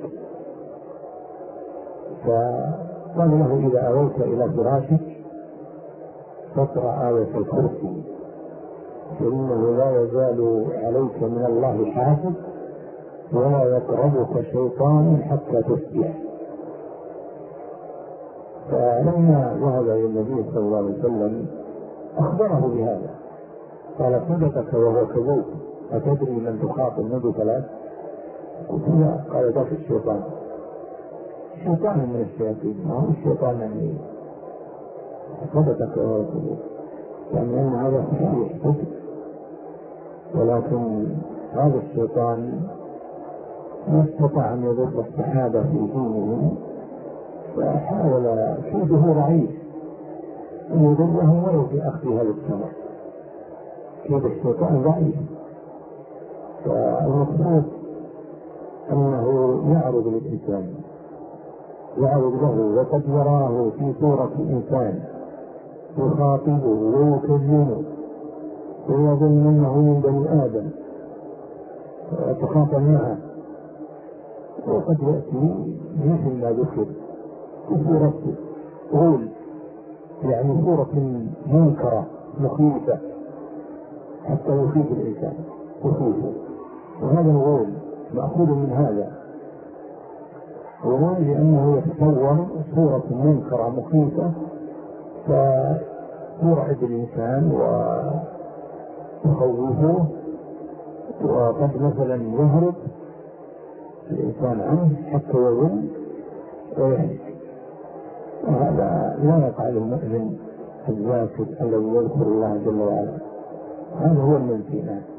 فقال له: إذا أويت إلى فراشك فاقرأ آية الكرسي فإنه لا يزال عليك من الله حافظ ولا يقربك شيطان حتى تصبح. فلما ذهب إلى النبي صلى الله عليه وسلم أخبره بهذا، قال: صدقك وهو كذوب، أتدري من تخاطب النبي ثلاث؟ قلت: لا. قال: ذاك الشيطان. شيطان من الشياطين، ما هو الشيطان يعني صدقك وهو كذوب، يعني أن هذا صحيح صدق، ولكن هذا الشيطان ما استطاع أن يضر الصحابة في دينهم، فحاول كيده ضعيف أن يضرهم ولو بأخذ هذا الثمر. كيد الشيطان ضعيف، فالمقصود أنه يعرض للإنسان، يعرض له، وقد يراه في صورة إنسان يخاطبه ويكلمه ويظن أنه من بني آدم ويتخاطب معه، وقد يأتي مثل ما ذكر صورة غول، يعني صورة منكرة مخيفة حتى يخيف الإنسان يخيفه، وهذا الغول مأخوذ من هذا، وهو لأنه يتصور صورة منكرة مخيفة فيرعب الإنسان ويخوفه، وقد مثلا يهرب الإنسان عنه حتى يظل ويهلك. وهذا لا يفعل المؤمن الذاكر الذي يذكر الله جل وعلا، هذا هو المنفي.